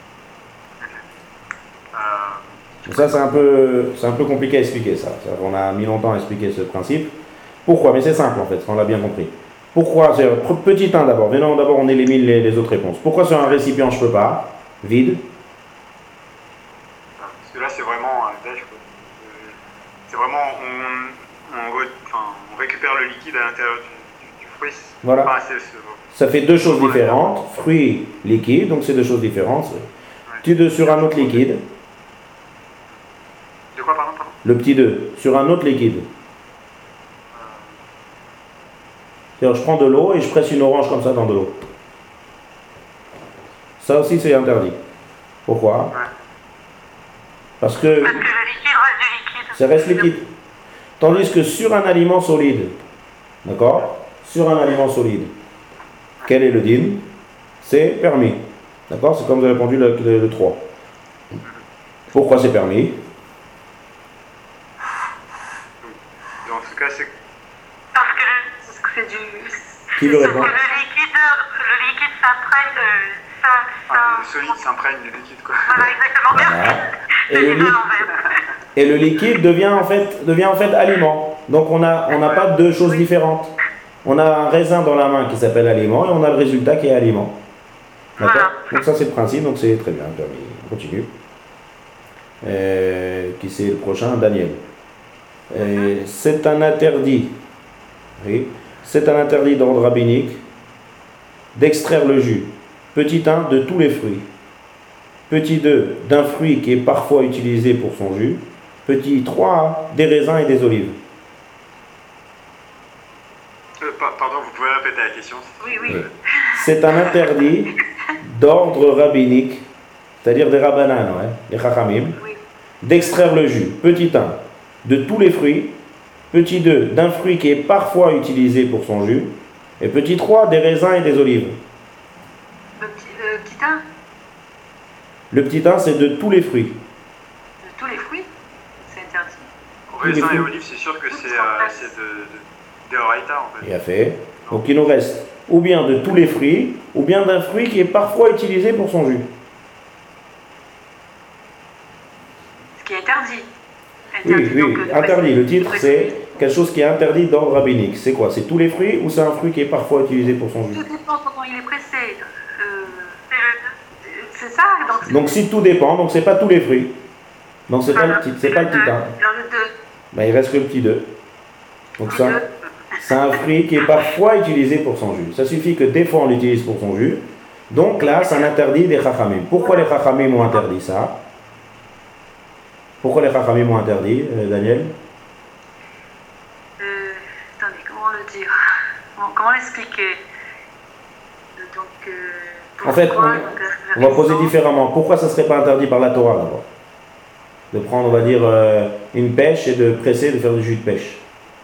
Euh, Ça, c'est un peu, c'est un peu compliqué à expliquer, ça. C'est-à-dire qu'on a mis longtemps à expliquer ce principe. Pourquoi? Mais c'est simple, en fait, on l'a bien compris. Pourquoi? C'est petit un d'abord. Venons d'abord, on élimine les, les autres réponses. Pourquoi sur un récipient, je peux pas? Vide. parce que là, c'est vraiment un dash, quoi. Euh, C'est vraiment, on, on, re- enfin, on récupère le liquide à l'intérieur du, du, du fruit. Voilà. Enfin, c'est- c'est- Ça fait deux choses différentes. Fruit, liquide, donc c'est deux choses différentes. Petit deux sur un autre liquide. De quoi, pardon, pardon? Le petit deux sur un autre liquide. C'est-à-dire, je prends de l'eau et je presse une orange comme ça dans de l'eau. Ça aussi, c'est interdit. Pourquoi? Parce que Parce que le liquide reste du liquide. ça reste liquide. Tandis que sur un aliment solide, d'accord? Sur un aliment solide, quel est le din? C'est permis. D'accord? C'est comme vous avez répondu le, le- le trois. Pourquoi c'est permis? Dans ce cas, c'est. Parce que le, Parce que c'est du. Qui veut parce que répondre? le liquide, le liquide s'imprègne, euh, ça, ça, Enfin, le solide s'imprègne du liquide, quoi. voilà, exactement. Voilà. Merci. Et Je le dis à li- l'envers. Et le liquide devient en fait, devient en fait aliment. Donc on n'a on n'a pas deux choses différentes. On a un raisin dans la main qui s'appelle aliment et on a le résultat qui est aliment. D'accord? Voilà. Donc ça c'est le principe, donc c'est très bien. permis. On continue. Euh, qui c'est le prochain? Daniel. Euh, c'est un interdit. Oui. C'est un interdit d'ordre rabbinique d'extraire le jus. Petit un, de tous les fruits. Petit deux, d'un fruit qui est parfois utilisé pour son jus. Petit trois, des raisins et des olives. Euh, pa- pardon, vous pouvez répéter la question? Oui, oui. Oui. C'est un interdit d'ordre rabbinique, c'est-à-dire des rabbanan, ouais, les chachamim, Oui. d'extraire le jus. Petit un, de tous les fruits. Petit deux, d'un fruit qui est parfois utilisé pour son jus. Et petit trois, des raisins et des olives. Le petit, le petit un Le petit un, c'est de tous les fruits. de tous les fruits, c'est interdit. Raisin les et fruits. olive, c'est sûr que c'est euh, c'est de, de, de Horaïta, en fait. Il a fait. Donc il nous reste ou bien de tous les fruits, ou bien d'un fruit qui est parfois utilisé pour son jus. Ce qui est interdit. Oui, Interdit, oui, donc, euh, de interdit. Le titre, de c'est préciser. quelque chose qui est interdit d'ordre rabbinique. C'est quoi? C'est tous les fruits ou c'est un fruit qui est parfois utilisé pour son jus? Tout dépend comment il est pressé. Euh, c'est ça, donc c'est Donc si tout dépend, donc c'est pas tous les fruits. Donc c'est pas le voilà. petit, c'est pas le petit un. Alors le deux, Ben, il reste que le petit deux. Donc ça, c'est un fruit qui est parfois utilisé pour son jus. Ça suffit que des fois on l'utilise pour son jus. Donc là, c'est un interdit des chachamim. Pourquoi les chachamim ont interdit ça? Pourquoi les chachamim ont interdit, euh, Daniel? euh, Attendez, comment le dire? Comment, comment l'expliquer? Donc, euh, En fait, pourquoi, on, donc, on va poser différemment. Pourquoi ça ne serait pas interdit par la Torah d'abord? De prendre, on va dire, euh, une pêche et de presser, de faire du jus de pêche.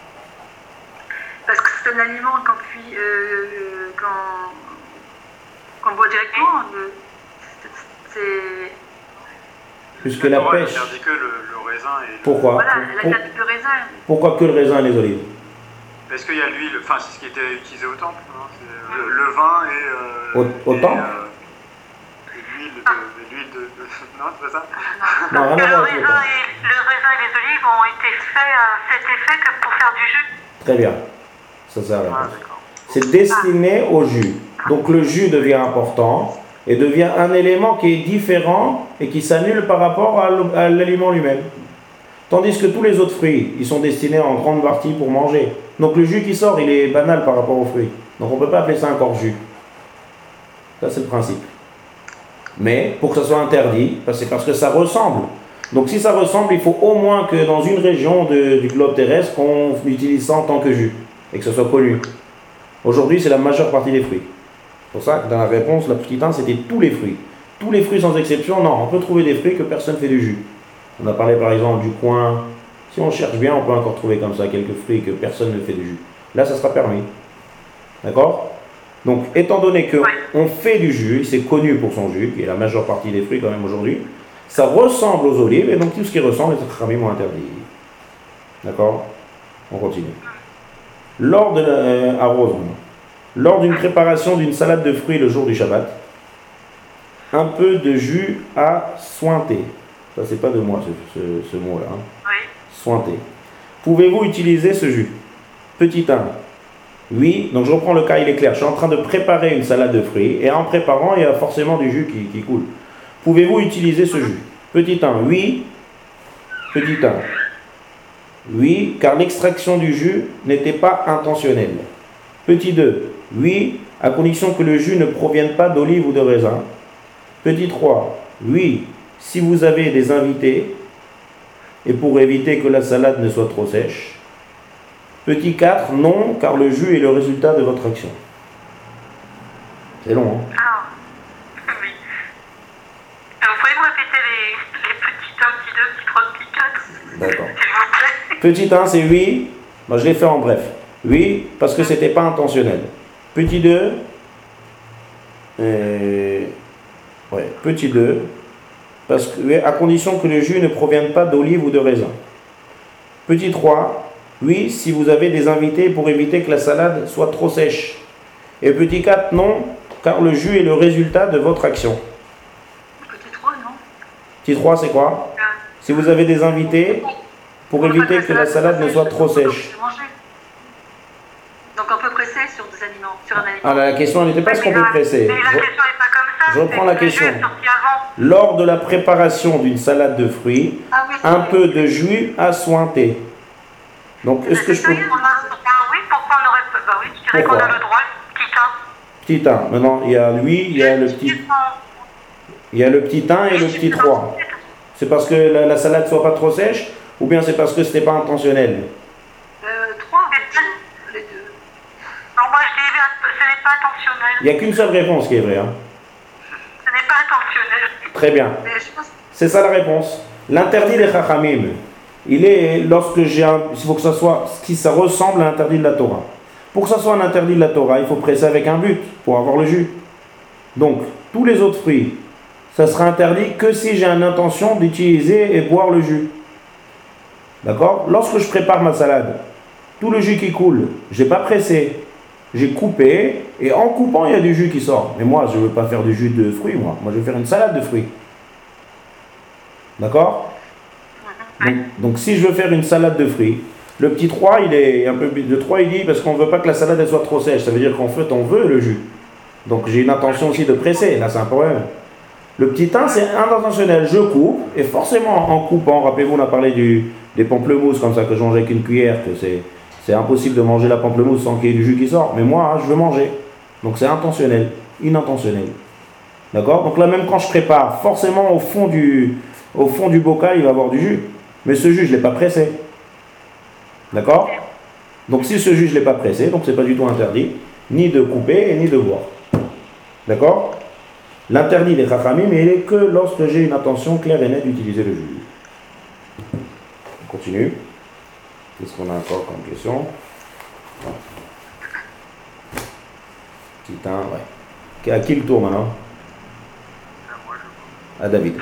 Parce que c'est un aliment qu'on puis, euh, qu'on, qu'on boit directement. euh, C'est. Puisque la Torah pêche. n'interdit que le, le raisin et le- Pourquoi? Voilà, Pour- la carte de raisin. Pourquoi que le raisin et les olives? Parce qu'il y a l'huile, enfin c'est ce qui était utilisé au temple, hein, c'est le, le vin et, euh, Au- au et, temple euh, et l'huile de, de l'huile de, de- non c'est pas ça. Non, rien à Le voir avec le raisin, temps. et, le raisin et les olives ont été faits à cet effet que pour faire du jus. Très bien. Ça, c'est la Ah réponse. d'accord. C'est destiné au jus. Donc le jus devient important et devient un élément qui est différent et qui s'annule par rapport à l- à l'aliment lui-même. Tandis que tous les autres fruits, ils sont destinés en grande partie pour manger. Donc le jus qui sort, il est banal par rapport aux fruits. Donc on ne peut pas appeler ça encore jus. Ça, c'est le principe. Mais pour que ça soit interdit, parce- c'est parce que ça ressemble. Donc si ça ressemble, il faut au moins que dans une région de- du globe terrestre, qu'on utilise ça en tant que jus et que ce soit connu. Aujourd'hui, c'est la majeure partie des fruits. C'est pour ça que dans la réponse, la petite un, c'était tous les fruits. Tous les fruits sans exception, non, on peut trouver des fruits que personne ne fait du jus. On a parlé par exemple du coin. Si on cherche bien, on peut encore trouver comme ça quelques fruits que personne ne fait du jus. Là, ça sera permis. D'accord? Donc, étant donné qu'on fait du jus, c'est connu pour son jus, qui est la majeure partie des fruits quand même aujourd'hui, ça ressemble aux olives, et donc tout ce qui ressemble, les chachamim ont interdit. D'accord? On continue. Lors de la, euh, arrose maintenant. Lors d'une préparation d'une salade de fruits le jour du Shabbat, un peu de jus à sointer. Ça, c'est pas de moi ce, ce- ce mot-là. Hein. Oui. Sointer. Pouvez-vous utiliser ce jus? Petit un. Oui, donc je reprends le cas, il est clair. Je suis en train de préparer une salade de fruits et en préparant, il y a forcément du jus qui, qui coule. Pouvez-vous utiliser ce jus? Petit un. Oui. Petit un. Oui, car l'extraction du jus n'était pas intentionnelle. Petit deux. Oui, à condition que le jus ne provienne pas d'olive ou de raisin. Petit trois. Oui, si vous avez des invités et pour éviter que la salade ne soit trop sèche. Petit quatre. Non, car le jus est le résultat de votre action. C'est long, hein? Ah, oui. Euh, Vous pouvez me répéter les, les petits un, petit deux, petit trois, petit quatre, D'accord. s'il vous plaît? Petit un, c'est oui. Moi, je l'ai fait en bref. Oui, parce que c'était pas intentionnel. Petit deux. euh, ouais, petit deux. Parce que, oui, à condition que le jus ne provienne pas d'olive ou de raisin. Petit trois. Oui, si vous avez des invités pour éviter que la salade soit trop sèche. Et petit quatre, non, car le jus est le résultat de votre action. Petit trois, non? Petit trois, c'est quoi? Si vous avez des invités pour éviter que la salade ne soit trop sèche. Donc on peut presser sur des aliments, sur un aliment. Ah, la question, elle n'était pas ce qu'on peut presser. Mais la question n'est pas comme ça. je reprends la c'est que le jus question. est sorti avant. Lors de la préparation d'une salade de fruits, Ah oui, un peu de jus à sointer. Donc, est-ce que je peux... On a- ah oui, pourquoi on aurait pas? Bah oui, je dirais qu'on Pourquoi a le droit, petit un. Petit un. Maintenant, il y a lui, il y a le petit, il y a le petit un et le petit trois. C'est parce que la, la salade soit pas trop sèche ou bien c'est parce que c'était pas intentionnel? Euh, trois, les deux. Non, moi je dis, ce n'est pas intentionnel. Il n'y a qu'une seule réponse qui est vraie. Hein. Ce n'est pas intentionnel. Très bien. Mais je pense C'est ça la réponse. L'interdit des chachamim, il est lorsque j'ai un... Il faut que ça soit... Si ça ressemble à l'interdit de la Torah. Pour que ça soit un interdit de la Torah, il faut presser avec un but pour avoir le jus. Donc, tous les autres fruits, ça sera interdit que si j'ai une intention d'utiliser et boire le jus. D'accord? Lorsque je prépare ma salade, tout le jus qui coule, je n'ai pas pressé. J'ai coupé, et en coupant, il y a du jus qui sort. Mais moi, je ne veux pas faire du jus de fruits, moi. Moi, je veux faire une salade de fruits. D'accord? donc, donc, si je veux faire une salade de fruits, le petit trois, il est un peu... Le trois, il dit, parce qu'on ne veut pas que la salade elle soit trop sèche. Ça veut dire qu'en fait, on veut le jus. Donc, j'ai une intention aussi de presser. Là, c'est un problème. Le petit un, c'est intentionnel. Je coupe, et forcément, en coupant, rappelez-vous, on a parlé du, des pamplemousses, comme ça, que je mange avec une cuillère, que c'est... C'est impossible de manger la pamplemousse sans qu'il y ait du jus qui sort. Mais moi, hein, je veux manger. Donc c'est intentionnel, inintentionnel. D'accord? Donc là, même quand je prépare, forcément au fond du, au fond du bocal, il va y avoir du jus. Mais ce jus, je ne l'ai pas pressé. D'accord? Donc si ce jus, je ne l'ai pas pressé, donc c'est pas du tout interdit, ni de couper, ni de boire. D'accord? L'interdit des chachamim, mais il est que lorsque j'ai une intention claire et nette d'utiliser le jus. On continue. Qu'est-ce qu'on a encore comme question? Petit un, ouais. À qui le tour maintenant? À David.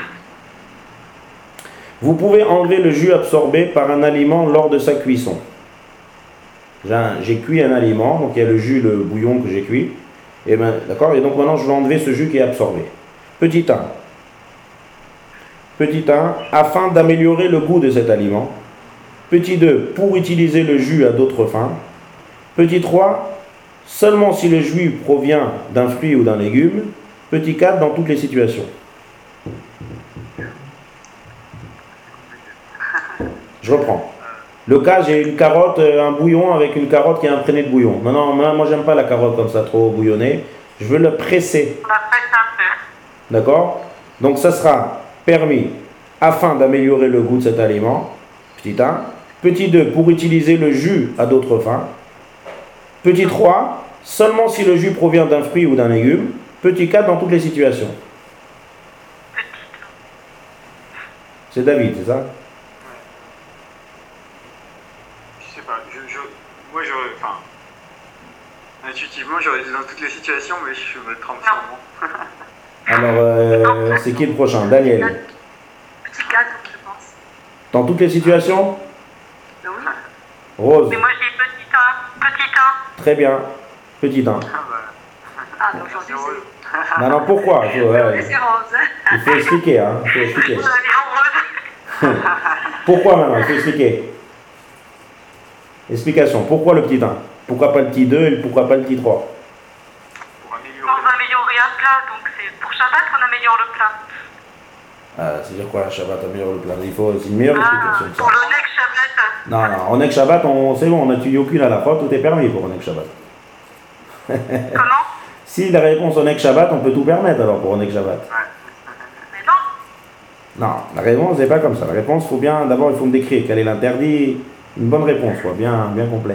Vous pouvez enlever le jus absorbé par un aliment lors de sa cuisson. J'ai cuit un aliment, donc il y a le jus, le bouillon que j'ai cuit. Et ben, d'accord? Et donc maintenant je vais enlever ce jus qui est absorbé. Petit un. Petit un, afin d'améliorer le goût de cet aliment. Petit deux, pour utiliser le jus à d'autres fins. Petit trois, seulement si le jus provient d'un fruit ou d'un légume. Petit quatre, dans toutes les situations. Je reprends. Le cas, j'ai une carotte, un bouillon avec une carotte qui est imprégnée de bouillon. Maintenant, moi, j'aime pas la carotte comme ça, trop bouillonnée. Je veux le presser. On la presse un peu. D'accord? Donc, ça sera permis afin d'améliorer le goût de cet aliment. Petit un. Petit deux, pour utiliser le jus à d'autres fins. Petit trois, seulement si le jus provient d'un fruit ou d'un légume. Petit quatre, dans toutes les situations. C'est David, c'est ça? Moi, j'aurais, enfin, intuitivement, j'aurais dit dans toutes les situations, mais je me trompe sûrement. Alors, euh, c'est qui le prochain? Daniel. Petit quatre, je pense. Dans toutes les situations? Oui. Rose. Mais moi, j'ai petit un. Petit un. Très bien. Petit un. Ah, bah. Ah, donc aujourd'hui, c'est. Non, non, pourquoi? Il faut, ouais, C'est rose. il faut expliquer, hein. Il faut expliquer. Vous allez en rose. Pourquoi maintenant? Il faut expliquer. Explication. Pourquoi le petit un? Pourquoi pas le petit deux et pourquoi pas le petit trois? Pour améliorer. On va améliorer un plat, donc c'est pour Shabbat qu'on améliore le plat. Ah, c'est-à-dire quoi, Shabbat améliore le plat? Il faut c'est une meilleure Ah, explication. pour le next Shabbat. Non, non, on est que Shabbat, on, c'est bon, on n'étudie aucune à la fois, tout est permis pour on est que Shabbat. Comment? Si la réponse on est que Shabbat, on peut tout permettre alors pour on est que Shabbat. Mais non. Non, la réponse n'est pas comme ça. La réponse, faut bien, d'abord il faut me décrire quel est l'interdit. Une bonne réponse, quoi, bien, bien complète.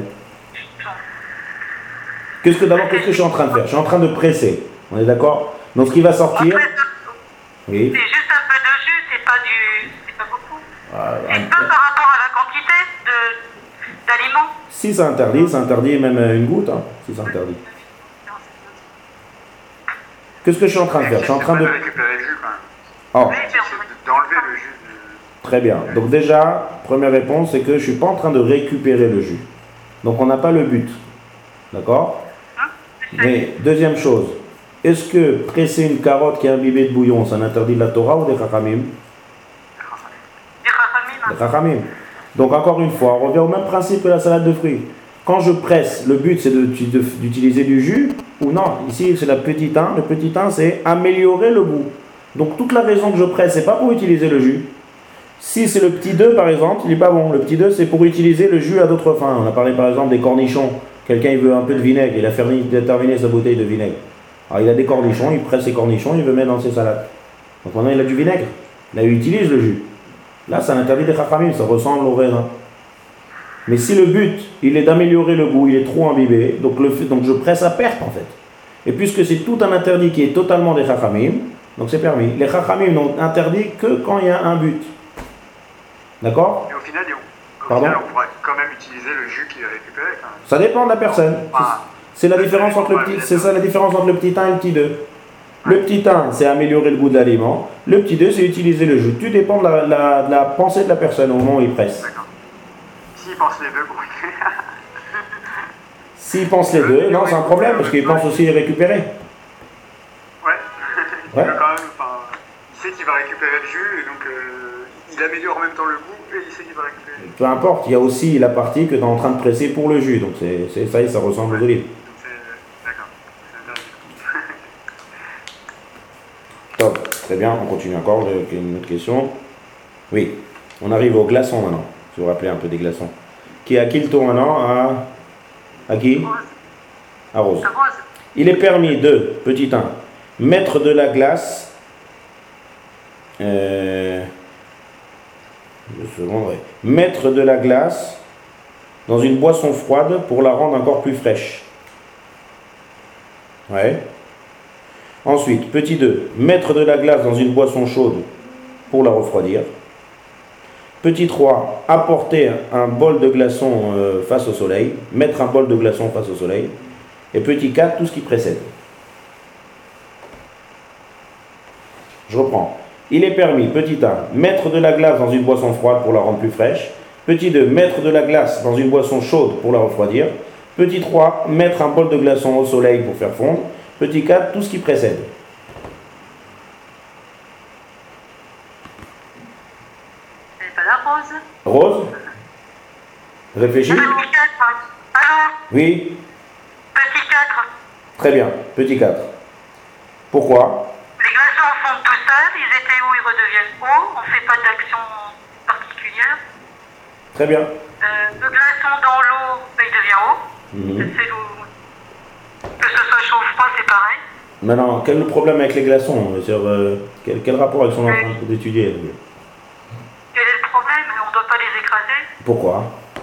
Qu'est-ce que d'abord, qu'est-ce que je suis en train de faire? Je suis en train de presser. On est d'accord? Donc ce qui va sortir. En fait, Oui. c'est juste un peu de jus, c'est pas du, c'est pas beaucoup. Euh, C'est peu par rapport à la quantité de d'aliments. Si c'est interdit, c'est interdit même une goutte, hein, si c'est interdit. Qu'est-ce que je suis en train de faire? Je suis en train de. récupérer le jus, quand même. Oh, Oui, mais on- C'est d'enlever le jus. de- très bien. Donc déjà, première réponse, c'est que je ne suis pas en train de récupérer le jus. Donc on n'a pas le but. D'accord? Mais deuxième chose, est-ce que presser une carotte qui est imbibée de bouillon, c'est un interdit de la Torah ou des Chachamim? Des rachamim. Des Chachamim. Donc encore une fois, on revient au même principe que la salade de fruits. Quand je presse, le but c'est de- de- d'utiliser du jus ou non? Ici c'est la petite un. Le petit un c'est améliorer le goût. Donc toute la raison que je presse, c'est pas pour utiliser le jus. Si c'est le petit deux par exemple, il n'est pas bon. Le petit deux c'est pour utiliser le jus à d'autres fins. On a parlé par exemple des cornichons. Quelqu'un il veut un peu de vinaigre, il a fermi- il a terminé sa bouteille de vinaigre. Alors il a des cornichons, il presse ses cornichons, il veut mettre dans ses salades. Donc maintenant il a du vinaigre. Là il utilise le jus. Là c'est un interdit des chachamim, ça ressemble au raisin. Mais si le but il est d'améliorer le goût, il est trop imbibé, donc, le fait, donc je presse à perte en fait. Et puisque c'est tout un interdit qui est totalement des chachamim, donc c'est permis. Les chachamim n'ont interdit que quand il y a un but. D'accord? Et au final, on, au Pardon final, on pourrait quand même utiliser le jus qu'il a récupéré, quand même. Ça dépend de la personne. Ah. C'est la différence entre le petit, c'est ça la différence entre le petit un et le petit deux. Le petit un, c'est améliorer le goût de l'aliment. Le petit deux, c'est utiliser le jus. Tout dépend de la, la- de la pensée de la personne au moment où il presse. D'accord. S'il pense les deux, bon. S'il pense les deux, non, c'est un problème parce qu'il pense aussi les récupérer. Ouais. Il, Ouais. veut quand même, enfin, il sait qu'il va récupérer le jus, et donc euh, il améliore en même temps le goût, et il sait qu'il va récupérer. Peu importe, il y a aussi la partie que tu es en train de presser pour le jus. Donc c'est, c'est ça, y est, ça ressemble aux olives. Donc c'est- D'accord. C'est intéressant. Top, très bien, on continue encore. J'ai une autre question. Oui, on arrive aux glaçons maintenant. Si vous vous rappelez un peu des glaçons. Qui est à qui le tour maintenant? À, à qui? Rose. À Rose. À Rose. Il est permis de, petit un, mettre de la glace. Euh, deux secondes, ouais. Mettre de la glace dans une boisson froide pour la rendre encore plus fraîche. Ouais. Ensuite, petit deux, mettre de la glace dans une boisson chaude pour la refroidir. Petit trois, apporter un bol de glaçons euh, face au soleil. Mettre un bol de glaçons face au soleil. Et petit quatre, tout ce qui précède. Je reprends. Il est permis, petit un, mettre de la glace dans une boisson froide pour la rendre plus fraîche. Petit deux, mettre de la glace dans une boisson chaude pour la refroidir. Petit trois, mettre un bol de glaçons au soleil pour faire fondre. Petit quatre, tout ce qui précède. Elle n'est pas là, Rose. Rose? Réfléchis. Petit quatre. Alors, Oui? petit quatre. Très bien. Petit quatre. Pourquoi? Les glaçons fondent tout seuls, ils étaient hauts, ils redeviennent hauts, on ne fait pas d'action particulière. Très bien. Euh, le glaçon dans l'eau, ben, il devient haut. Mhm. C'est l'eau. Que ce soit chaud ou froid, c'est pareil. Maintenant, quel est le problème avec les glaçons sur, euh, quel, quel rapport avec son enfant d'étudier? Quel est le problème? On ne doit pas les écraser. Pourquoi?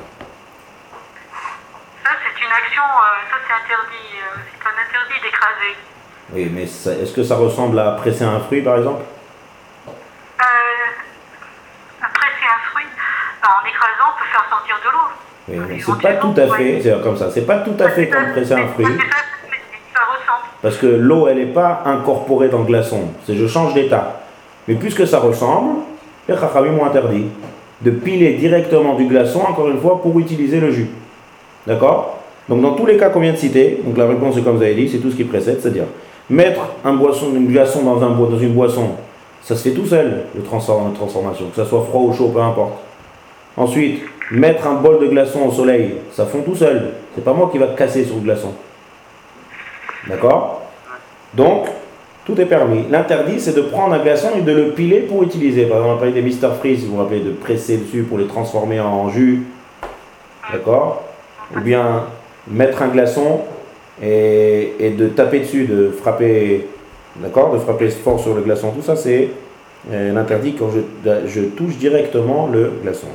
Ça, c'est une action, euh, ça c'est interdit. euh, c'est un interdit d'écraser. Oui, mais ça- est-ce que ça ressemble à presser un fruit, par exemple? Euh, après, c'est un fruit. Alors, en écrasant, on peut faire sortir de l'eau. Oui, mais c'est pas tout à fait, c'est comme ça, c'est pas tout à fait comme presser un fruit, Mais ça, mais ça ressemble. parce que l'eau, elle n'est pas incorporée dans le glaçon, c'est je change d'état. Mais puisque ça ressemble, les Chachamim m'ont interdit de piler directement du glaçon, encore une fois, pour utiliser le jus. D'accord? Donc dans tous les cas qu'on vient de citer, donc la réponse est comme vous avez dit, c'est tout ce qui précède, c'est-à-dire mettre un, boisson, un glaçon dans, un, dans une boisson, ça se fait tout seul, le transform, la transformation, que ça soit froid ou chaud, peu importe. Ensuite, mettre un bol de glaçon au soleil, ça fond tout seul. C'est pas moi qui va casser sur le glaçon. D'accord? Donc, tout est permis. L'interdit, c'est de prendre un glaçon et de le piler pour utiliser. Par exemple, on a parlé des Mister Freeze, si vous vous rappelez, de presser dessus pour les transformer en jus. D'accord? Ou bien mettre un glaçon et, et de taper dessus, de frapper, d'accord? De frapper fort sur le glaçon. Tout ça, c'est euh, l'interdit quand je, je touche directement le glaçon.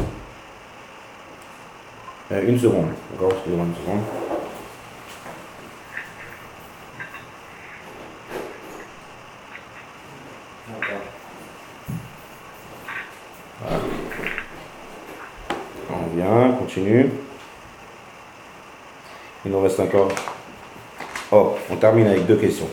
Euh, une seconde, d'accord? Excusez-moi une seconde. Voilà. On vient, on continue. Il nous reste encore. Oh, on termine avec deux questions.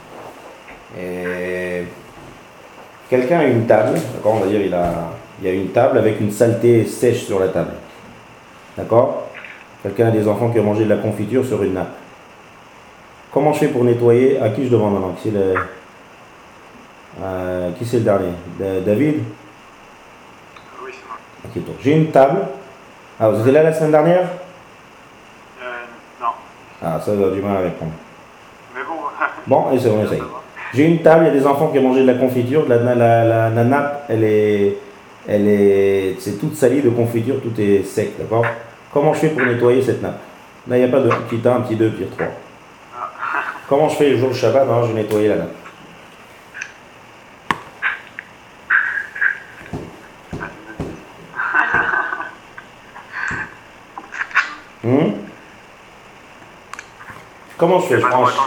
Et... Quelqu'un a une table, d'accord? On va dire il a, il y a une table avec une saleté sèche sur la table. D'accord? Quelqu'un a des enfants qui ont mangé de la confiture sur une nappe. Comment je fais pour nettoyer? À qui je demande maintenant? Qui c'est le, euh, qui c'est le dernier? D- David? Oui, c'est moi. Ok, donc, j'ai une table. Ah, vous étiez là la semaine dernière? Euh, non. Ah, ça, vous avez du mal à répondre. Mais bon. Bon, et c'est bon, on essaye. J'ai une table, il y a des enfants qui ont mangé de la confiture. La, la, la, la, la nappe, elle est, elle est, c'est toute salie de confiture, tout est sec, d'accord? Comment je fais pour nettoyer cette nappe? Là, il n'y a pas de petit un, petit deux, petit trois. Comment je fais le jour de Shabbat? Non, je vais nettoyer la nappe. Hmm? Comment je fais? Je prends... On pose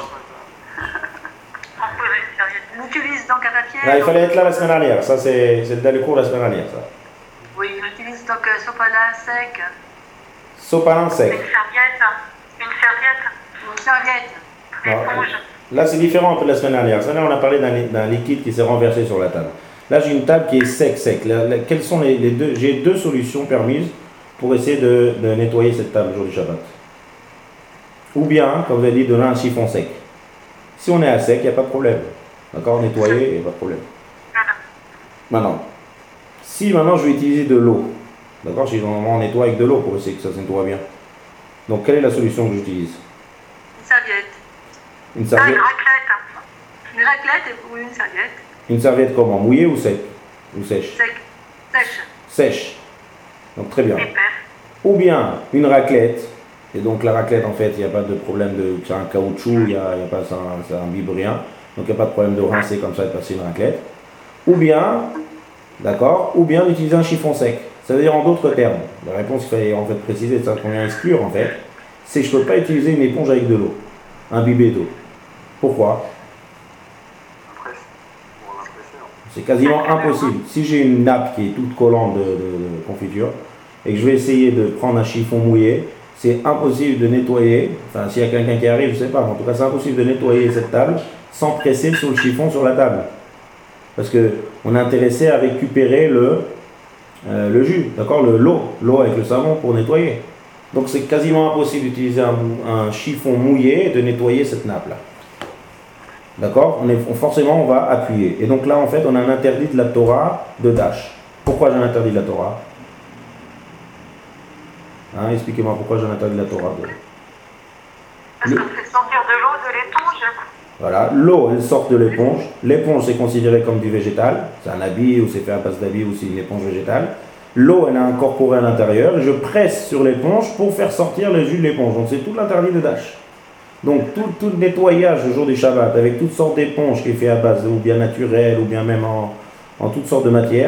une serviette. On utilise donc un papier. Là, il donc- fallait être là la semaine dernière. Ça, c'est c'est dans le cours la semaine dernière, ça. Oui, on utilise donc euh, sopalin sec, Sopalin Une sec. serviette. Une serviette. une serviette. Non, Éponge. là, c'est différent un peu de la semaine dernière. La semaine dernière, on a parlé d'un li- d'un liquide qui s'est renversé sur la table. Là, j'ai une table qui est sec, sec. La- la- quelles sont les, les deux? J'ai deux solutions permises pour essayer de, de nettoyer cette table le jour du Shabbat. Ou bien, comme vous avez dit, donner un chiffon sec. Si on est à sec, il n'y a pas de problème. D'accord? Nettoyer, il n'y a pas de problème. Maintenant, si maintenant je vais utiliser de l'eau, d'accord? Si on nettoie avec de l'eau pour essayer que ça se nettoie bien. Donc, quelle est la solution que j'utilise? Une serviette. Une Ah, serviette? une raclette. Une raclette ou une serviette. Une serviette comment? Mouillée ou sec? Ou sèche? Sec. Sèche. Sèche. Donc très bien. Épaisse. ou bien une raclette, et donc la raclette en fait il n'y a pas de problème de, c'est un caoutchouc, il n'y a, il y a pas, ça, ça imbibe rien, donc il n'y a pas de problème de rincer comme ça et de passer une raclette, ou bien, d'accord, ou bien d'utiliser un chiffon sec. Ça veut dire en d'autres termes, la réponse qu'il fallait en fait préciser, c'est ça qu'on vient exclure en fait, c'est que je ne peux pas utiliser une éponge avec de l'eau, imbibée d'eau. Pourquoi? C'est quasiment impossible. Si j'ai une nappe qui est toute collante de, de, de confiture et que je vais essayer de prendre un chiffon mouillé, c'est impossible de nettoyer, enfin s'il y a quelqu'un qui arrive, je ne sais pas, mais en tout cas c'est impossible de nettoyer cette table sans presser sur le chiffon sur la table. Parce qu'on est intéressé à récupérer le, euh, le jus, d'accord, le, l'eau, l'eau avec le savon pour nettoyer. Donc c'est quasiment impossible d'utiliser un, un chiffon mouillé et de nettoyer cette nappe-là. D'accord, on est, on, forcément on va appuyer. Et donc là en fait on a un interdit de la Torah de Dash. Pourquoi j'ai un interdit de la Torah? Hein, expliquez-moi pourquoi j'ai un interdit de la Torah. De... Parce qu'on fait sortir de l'eau de l'éponge. Voilà, l'eau elle sort de l'éponge. L'éponge c'est considéré comme du végétal. C'est un habit ou c'est fait à base d'habit ou c'est une éponge végétale. L'eau elle est incorporée à l'intérieur. Je presse sur l'éponge pour faire sortir le jus de l'éponge. Donc c'est tout l'interdit de Dash. Donc tout, tout le nettoyage le jour du Shabbat avec toutes sortes d'éponges qui est fait à base ou bien naturelle ou bien même en, en toutes sortes de matières,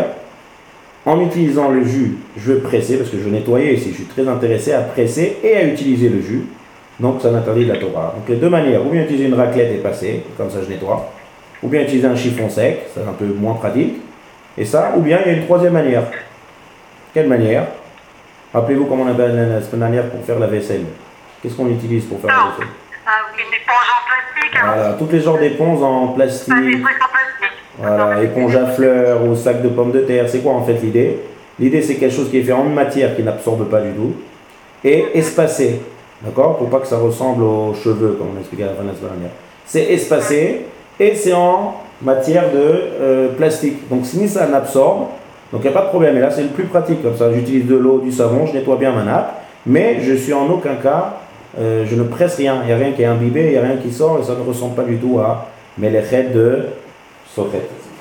en utilisant le jus, je vais presser parce que je veux nettoyer ici, je suis très intéressé à presser et à utiliser le jus, donc ça m'interdit de la Torah. Donc les deux manières, ou bien utiliser une raclette et passer, comme ça je nettoie, ou bien utiliser un chiffon sec, c'est un peu moins pratique, et ça, ou bien il y a une troisième manière. Quelle manière? Rappelez-vous comment on appelle la semaine dernière pour faire la vaisselle. Qu'est-ce qu'on utilise pour faire la vaisselle? Ah oui, une éponge en plastique. Voilà, tous les genres d'éponges en plastique. Pas des trucs en plastique. Voilà, éponge à fleurs ou sac de pommes de terre. C'est quoi en fait l'idée? L'idée c'est quelque chose qui est fait en matière qui n'absorbe pas du tout et espacé, d'accord? Pour pas que ça ressemble aux cheveux comme on expliquait à la fin de la semaine dernière. C'est espacé et c'est en matière de euh, plastique. Donc si ça n'absorbe, donc il n'y a pas de problème. Et là c'est le plus pratique comme ça. J'utilise de l'eau, du savon, je nettoie bien ma nappe, mais je suis en aucun cas Euh, je ne presse rien, il n'y a rien qui est imbibé, il n'y a rien qui sort et ça ne ressemble pas du tout à Melechet de Sochet.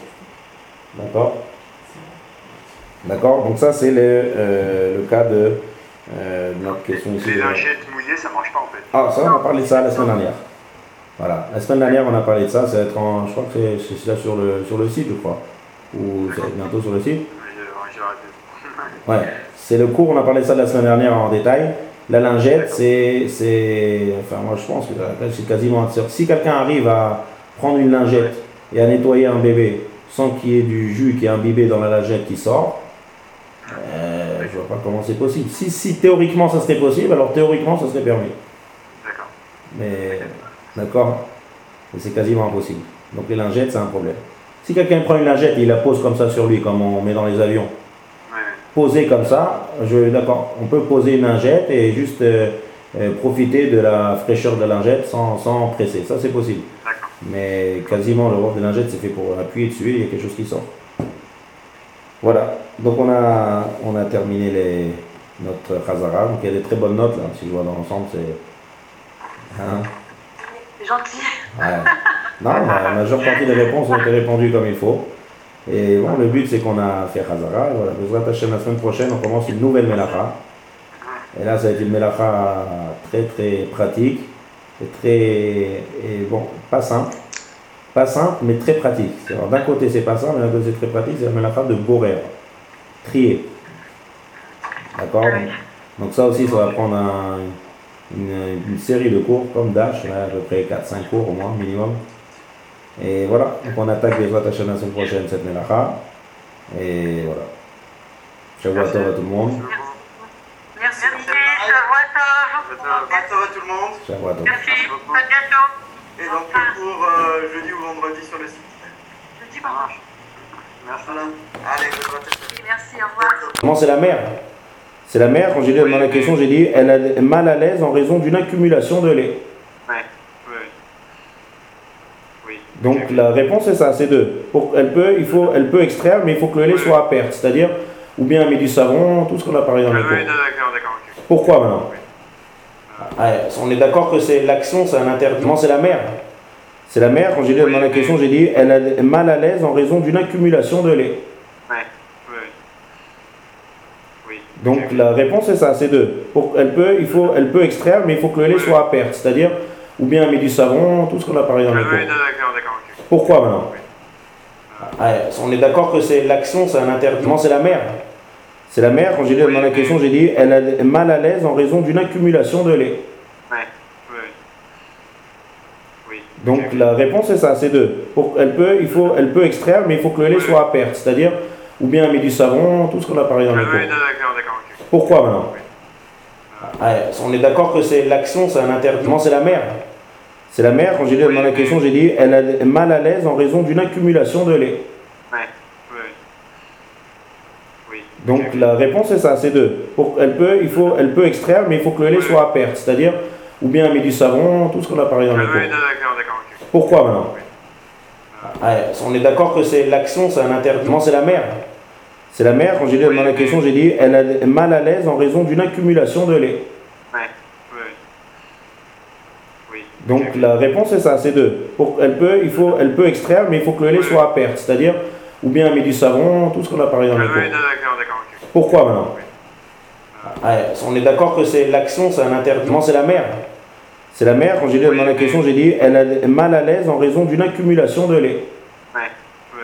D'accord? D'accord? Donc ça c'est le, euh, le cas de, euh, de notre question ici. Les lingettes mouillées, ça ne marche pas en fait. Ah, ça on a parlé de ça la semaine dernière. Voilà, la semaine dernière on a parlé de ça, ça va être en, je crois que c'est, c'est là sur le, sur le site je crois. Ou ça va être bientôt sur le site. J'ai arrêté. Ouais, c'est le cours, on a parlé de ça la semaine dernière en détail. La lingette, c'est, c'est, enfin moi je pense que c'est quasiment absurde. Si quelqu'un arrive à prendre une lingette et à nettoyer un bébé sans qu'il y ait du jus qui est imbibé dans la lingette qui sort, euh, je vois pas comment c'est possible. Si, si théoriquement ça serait possible, alors théoriquement ça serait permis. D'accord. Mais, d'accord, mais c'est quasiment impossible. Donc les lingettes, c'est un problème. Si quelqu'un prend une lingette et il la pose comme ça sur lui, comme on met dans les avions, poser comme ça, je, d'accord, on peut poser une lingette et juste euh, euh, profiter de la fraîcheur de la lingette sans, sans presser, ça c'est possible. D'accord. Mais quasiment le rôle de lingette c'est fait pour appuyer dessus et il y a quelque chose qui sort. Voilà, donc on a, on a terminé les, notre Khazara, donc il y a des très bonnes notes là, si je vois dans l'ensemble c'est... Hein? C'est gentil. Ouais. Non, la majeure partie des réponses ont été répondues comme il faut. Et bon, le but c'est qu'on a fait Khazara, et voilà, Bezrat Hashem, la semaine prochaine on commence une nouvelle Melacha. Et là ça a été une Melacha très très pratique, et très, et bon, pas simple, pas simple mais très pratique. Alors d'un côté c'est pas simple, mais d'un côté c'est très pratique, c'est la Melacha de Borer, trier. D'accord? Donc ça aussi ça va prendre un, une, une série de cours comme Dash, là, à peu près quatre cinq cours au moins, minimum. Et voilà, donc on attaque les Bezrat Hashem la semaine prochaine cette Melacha. Et voilà. Shavua Tov à tout le monde. Merci, Shavua Tov. Shabbat Tov à tout le monde. Shavua Tov. Merci, à bientôt. Et donc le cours euh, jeudi ou vendredi sur le site. Jeudi, vendredi. Merci. Voilà. Allez, Bezrat Hashem. Merci, au revoir. Comment c'est la mère? C'est la mère, quand j'ai dit dans la question, j'ai dit elle est mal à l'aise en raison d'une accumulation de lait. Ouais, oui. Oui. Donc la réponse c'est ça, c'est deux. Pour, elle, peut, il faut, elle peut extraire, mais il faut que le lait soit à perte, c'est-à-dire ou bien met du savon, tout ce qu'on a parlé dans Ah les oui, cours. d'accord, d'accord. Ok. Pourquoi maintenant? Ah, on est d'accord que c'est l'action, c'est un interdit. Non, c'est la mère. C'est la mère, quand j'ai dit dans la question, j'ai dit elle est mal à l'aise en raison d'une accumulation de lait. Ouais, oui. Oui. Donc la réponse est ça, c'est deux. Pour, elle, peut, il faut, elle peut extraire, mais il faut que le lait soit à perte, c'est-à-dire ou bien met du savon, tout ce qu'on a parlé dans Ah les oui, cours. d'accord, d'accord. ok. Pourquoi maintenant? Ah, on est d'accord que c'est l'action, c'est un interdit. C'est la mère. C'est la mère, quand j'ai dit dans la question, j'ai dit elle est mal à l'aise en raison d'une accumulation de lait. Ouais, oui. Oui. Donc la réponse est ça, c'est deux. Pour, elle, peut, il faut, elle peut extraire, mais il faut que le lait soit à perte, c'est-à-dire ou bien met du savon, tout ce qu'on a parlé dans Ah les cours. oui, d'accord, d'accord. ok. Pourquoi maintenant? Ah, on est d'accord que c'est l'action, c'est un interdit. C'est la mère. C'est la mère, quand j'ai dit dans la question, j'ai dit elle est mal à l'aise en raison d'une accumulation de lait. Ouais, oui. Oui. Donc la réponse est ça, c'est deux. Pour, elle, peut, il faut, elle peut extraire, mais il faut que le lait soit à perte, c'est-à-dire ou bien met du savon, tout ce qu'on a parlé dans Ah les cours. oui, d'accord, d'accord. ok. Pourquoi maintenant? Ah, on est d'accord que c'est l'action, c'est un interdit. C'est la mère. C'est la mère, quand j'ai dit dans la question, j'ai dit elle est mal à l'aise en raison d'une accumulation de lait. Ouais, oui. Oui. Donc la réponse est ça, c'est deux. Pour, elle, peut, il faut, elle peut extraire, mais il faut que le lait soit à perte, c'est-à-dire ou bien met du savon, tout ce qu'on a parlé dans Ah les cours. oui, d'accord, d'accord. ok. Pourquoi maintenant? Ah, on est d'accord que c'est l'action, c'est un interdit. C'est la mère. C'est la mère, quand j'ai dit dans la question, j'ai dit elle est mal à l'aise en raison d'une accumulation de lait. Ouais, oui.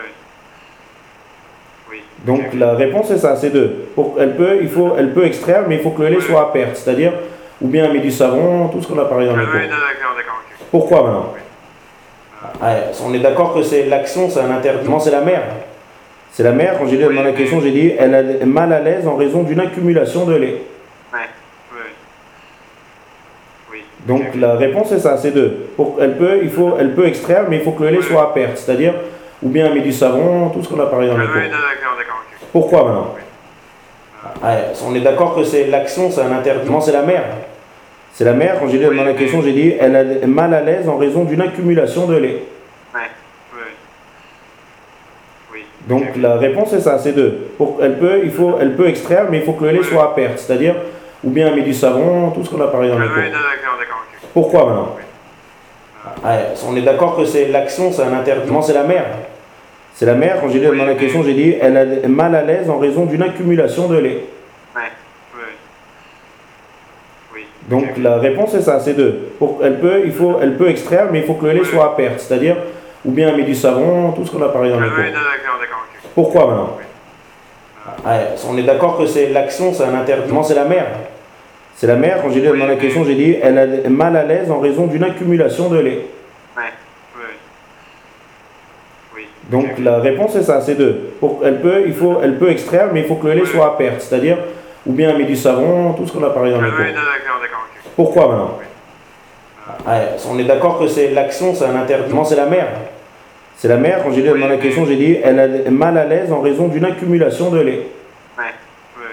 Oui. Donc la réponse est ça, c'est deux. Pour, elle, peut, il faut, elle peut extraire, mais il faut que le lait soit à perte, c'est-à-dire ou bien met du savon, tout ce qu'on a parlé dans Ah les oui, cours. d'accord, d'accord. ok. Pourquoi maintenant? Ah, on est d'accord que c'est l'action, c'est un interdit. C'est la mère. C'est la mère, quand j'ai dit dans la question, j'ai dit elle est mal à l'aise en raison d'une accumulation de lait. Ouais, oui. Oui. Donc la réponse est ça, c'est deux. Pour, elle, peut, il faut, elle peut extraire, mais il faut que le lait soit à perte, c'est-à-dire ou bien met du savon, tout ce qu'on a parlé dans Ah les oui, cours. d'accord, d'accord. ok. Pourquoi maintenant? Ah, on est d'accord que c'est l'action, c'est un interdit. C'est la mère. C'est la mère, quand j'ai dit dans la question, j'ai dit elle est mal à l'aise en raison d'une accumulation de lait. Ouais, oui. Oui. Donc la réponse est ça, c'est deux. Pour, elle, peut, il faut, elle peut extraire, mais il faut que le lait soit à perte, c'est-à-dire ou bien met du savon, tout ce qu'on a parlé dans Ah les oui, cours. d'accord, d'accord. ok. Pourquoi maintenant? Ah, on est d'accord que c'est l'action, c'est un interdit. C'est la mère. C'est la mère, quand j'ai dit dans la question, j'ai dit elle est mal à l'aise en raison d'une accumulation de lait. Ouais, oui. Oui. Donc la réponse est ça, c'est deux. Pour, elle, peut, il faut, elle peut extraire, mais il faut que le lait soit à perte, c'est-à-dire ou bien met du savon, tout ce qu'on a parlé dans Ah les oui, cours. d'accord, d'accord. ok. Pourquoi maintenant? Ah, on est d'accord que c'est l'action, c'est un interdit. C'est la mère. C'est la mère, quand j'ai dit dans la question, j'ai dit elle est mal à l'aise en raison d'une accumulation de lait. Ouais, oui. Oui. Donc la réponse est ça, c'est deux. Pour, elle, peut, il faut, elle peut extraire, mais il faut que le lait soit à perte, c'est-à-dire ou bien met du savon, tout ce qu'on a parlé dans Ah les oui, cours. d'accord, d'accord. ok. Pourquoi maintenant? Ah, on est d'accord que c'est l'action, c'est un interdit. C'est la mère. C'est la mère, quand j'ai dit dans la question, j'ai dit elle est mal à l'aise en raison d'une accumulation de lait. Ouais, oui.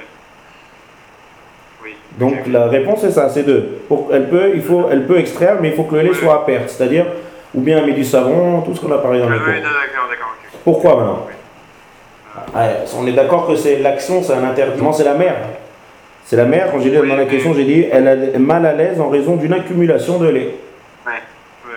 Oui. Donc la réponse est ça, c'est deux. Pour, elle, peut, il faut, elle peut extraire, mais il faut que le lait soit à perte, c'est-à-dire ou bien met du savon, tout ce qu'on a parlé dans Ah les oui, cours. d'accord, d'accord. ok. Pourquoi maintenant? Ah, on est d'accord que c'est l'action, c'est un interdit. C'est la mère. C'est la mère, quand j'ai dit dans la question, j'ai dit elle est mal à l'aise en raison d'une accumulation de lait. Ouais, oui.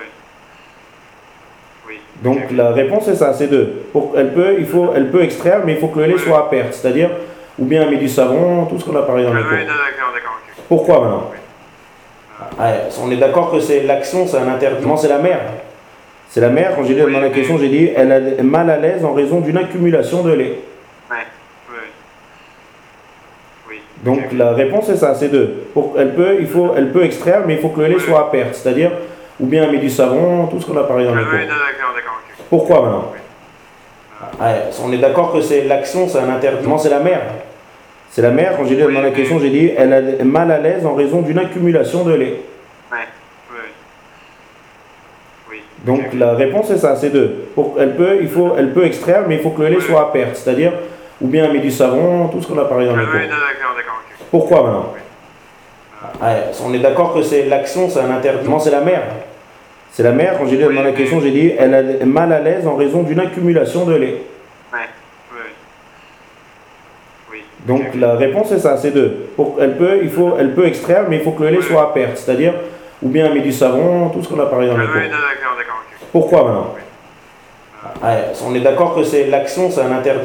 Oui. Donc la réponse est ça, c'est deux. Pour, elle, peut, il faut, elle peut extraire, mais il faut que le lait soit à perte, c'est-à-dire ou bien met du savon, tout ce qu'on a parlé dans Ah les oui, cours. d'accord, d'accord. ok. Pourquoi maintenant? Ah, on est d'accord que c'est l'action, c'est un interdit. C'est la mère. C'est la mère, quand j'ai dit dans la question, j'ai dit elle est mal à l'aise en raison d'une accumulation de lait. Ouais, oui. Oui. Donc la réponse est ça, c'est deux. Pour, elle, peut, il faut, elle peut extraire, mais il faut que le lait soit à perte, c'est-à-dire ou bien met du savon, tout ce qu'on a parlé dans Ah les oui, cours. d'accord, d'accord. ok. Pourquoi maintenant? Ah, on est d'accord que c'est l'action, c'est un interdit. C'est la mère. C'est la mère, quand j'ai dit dans la question, j'ai dit elle est mal à l'aise en raison d'une accumulation de lait. Ouais, oui. Oui. Donc la réponse est ça, c'est deux. Pour, elle, peut, il faut, elle peut extraire, mais il faut que le lait soit à perte, c'est-à-dire ou bien met du savon, tout ce qu'on a parlé dans Ah les oui, cours. d'accord, d'accord. ok. Pourquoi maintenant? Ah, on est d'accord que c'est l'action, c'est un interdit. C'est la mère. C'est la mère, quand j'ai dit dans la question, j'ai dit elle est mal à l'aise en raison d'une accumulation de lait. Ouais, oui. Oui. Donc la réponse est ça, c'est deux. Pour, elle, peut, il faut, elle peut extraire, mais il faut que le lait soit à perte, c'est-à-dire ou bien met du savon, tout ce qu'on a parlé dans Ah les oui, cours. d'accord, d'accord. ok. Pourquoi maintenant? Ah, on est d'accord que c'est l'action, c'est un interdit.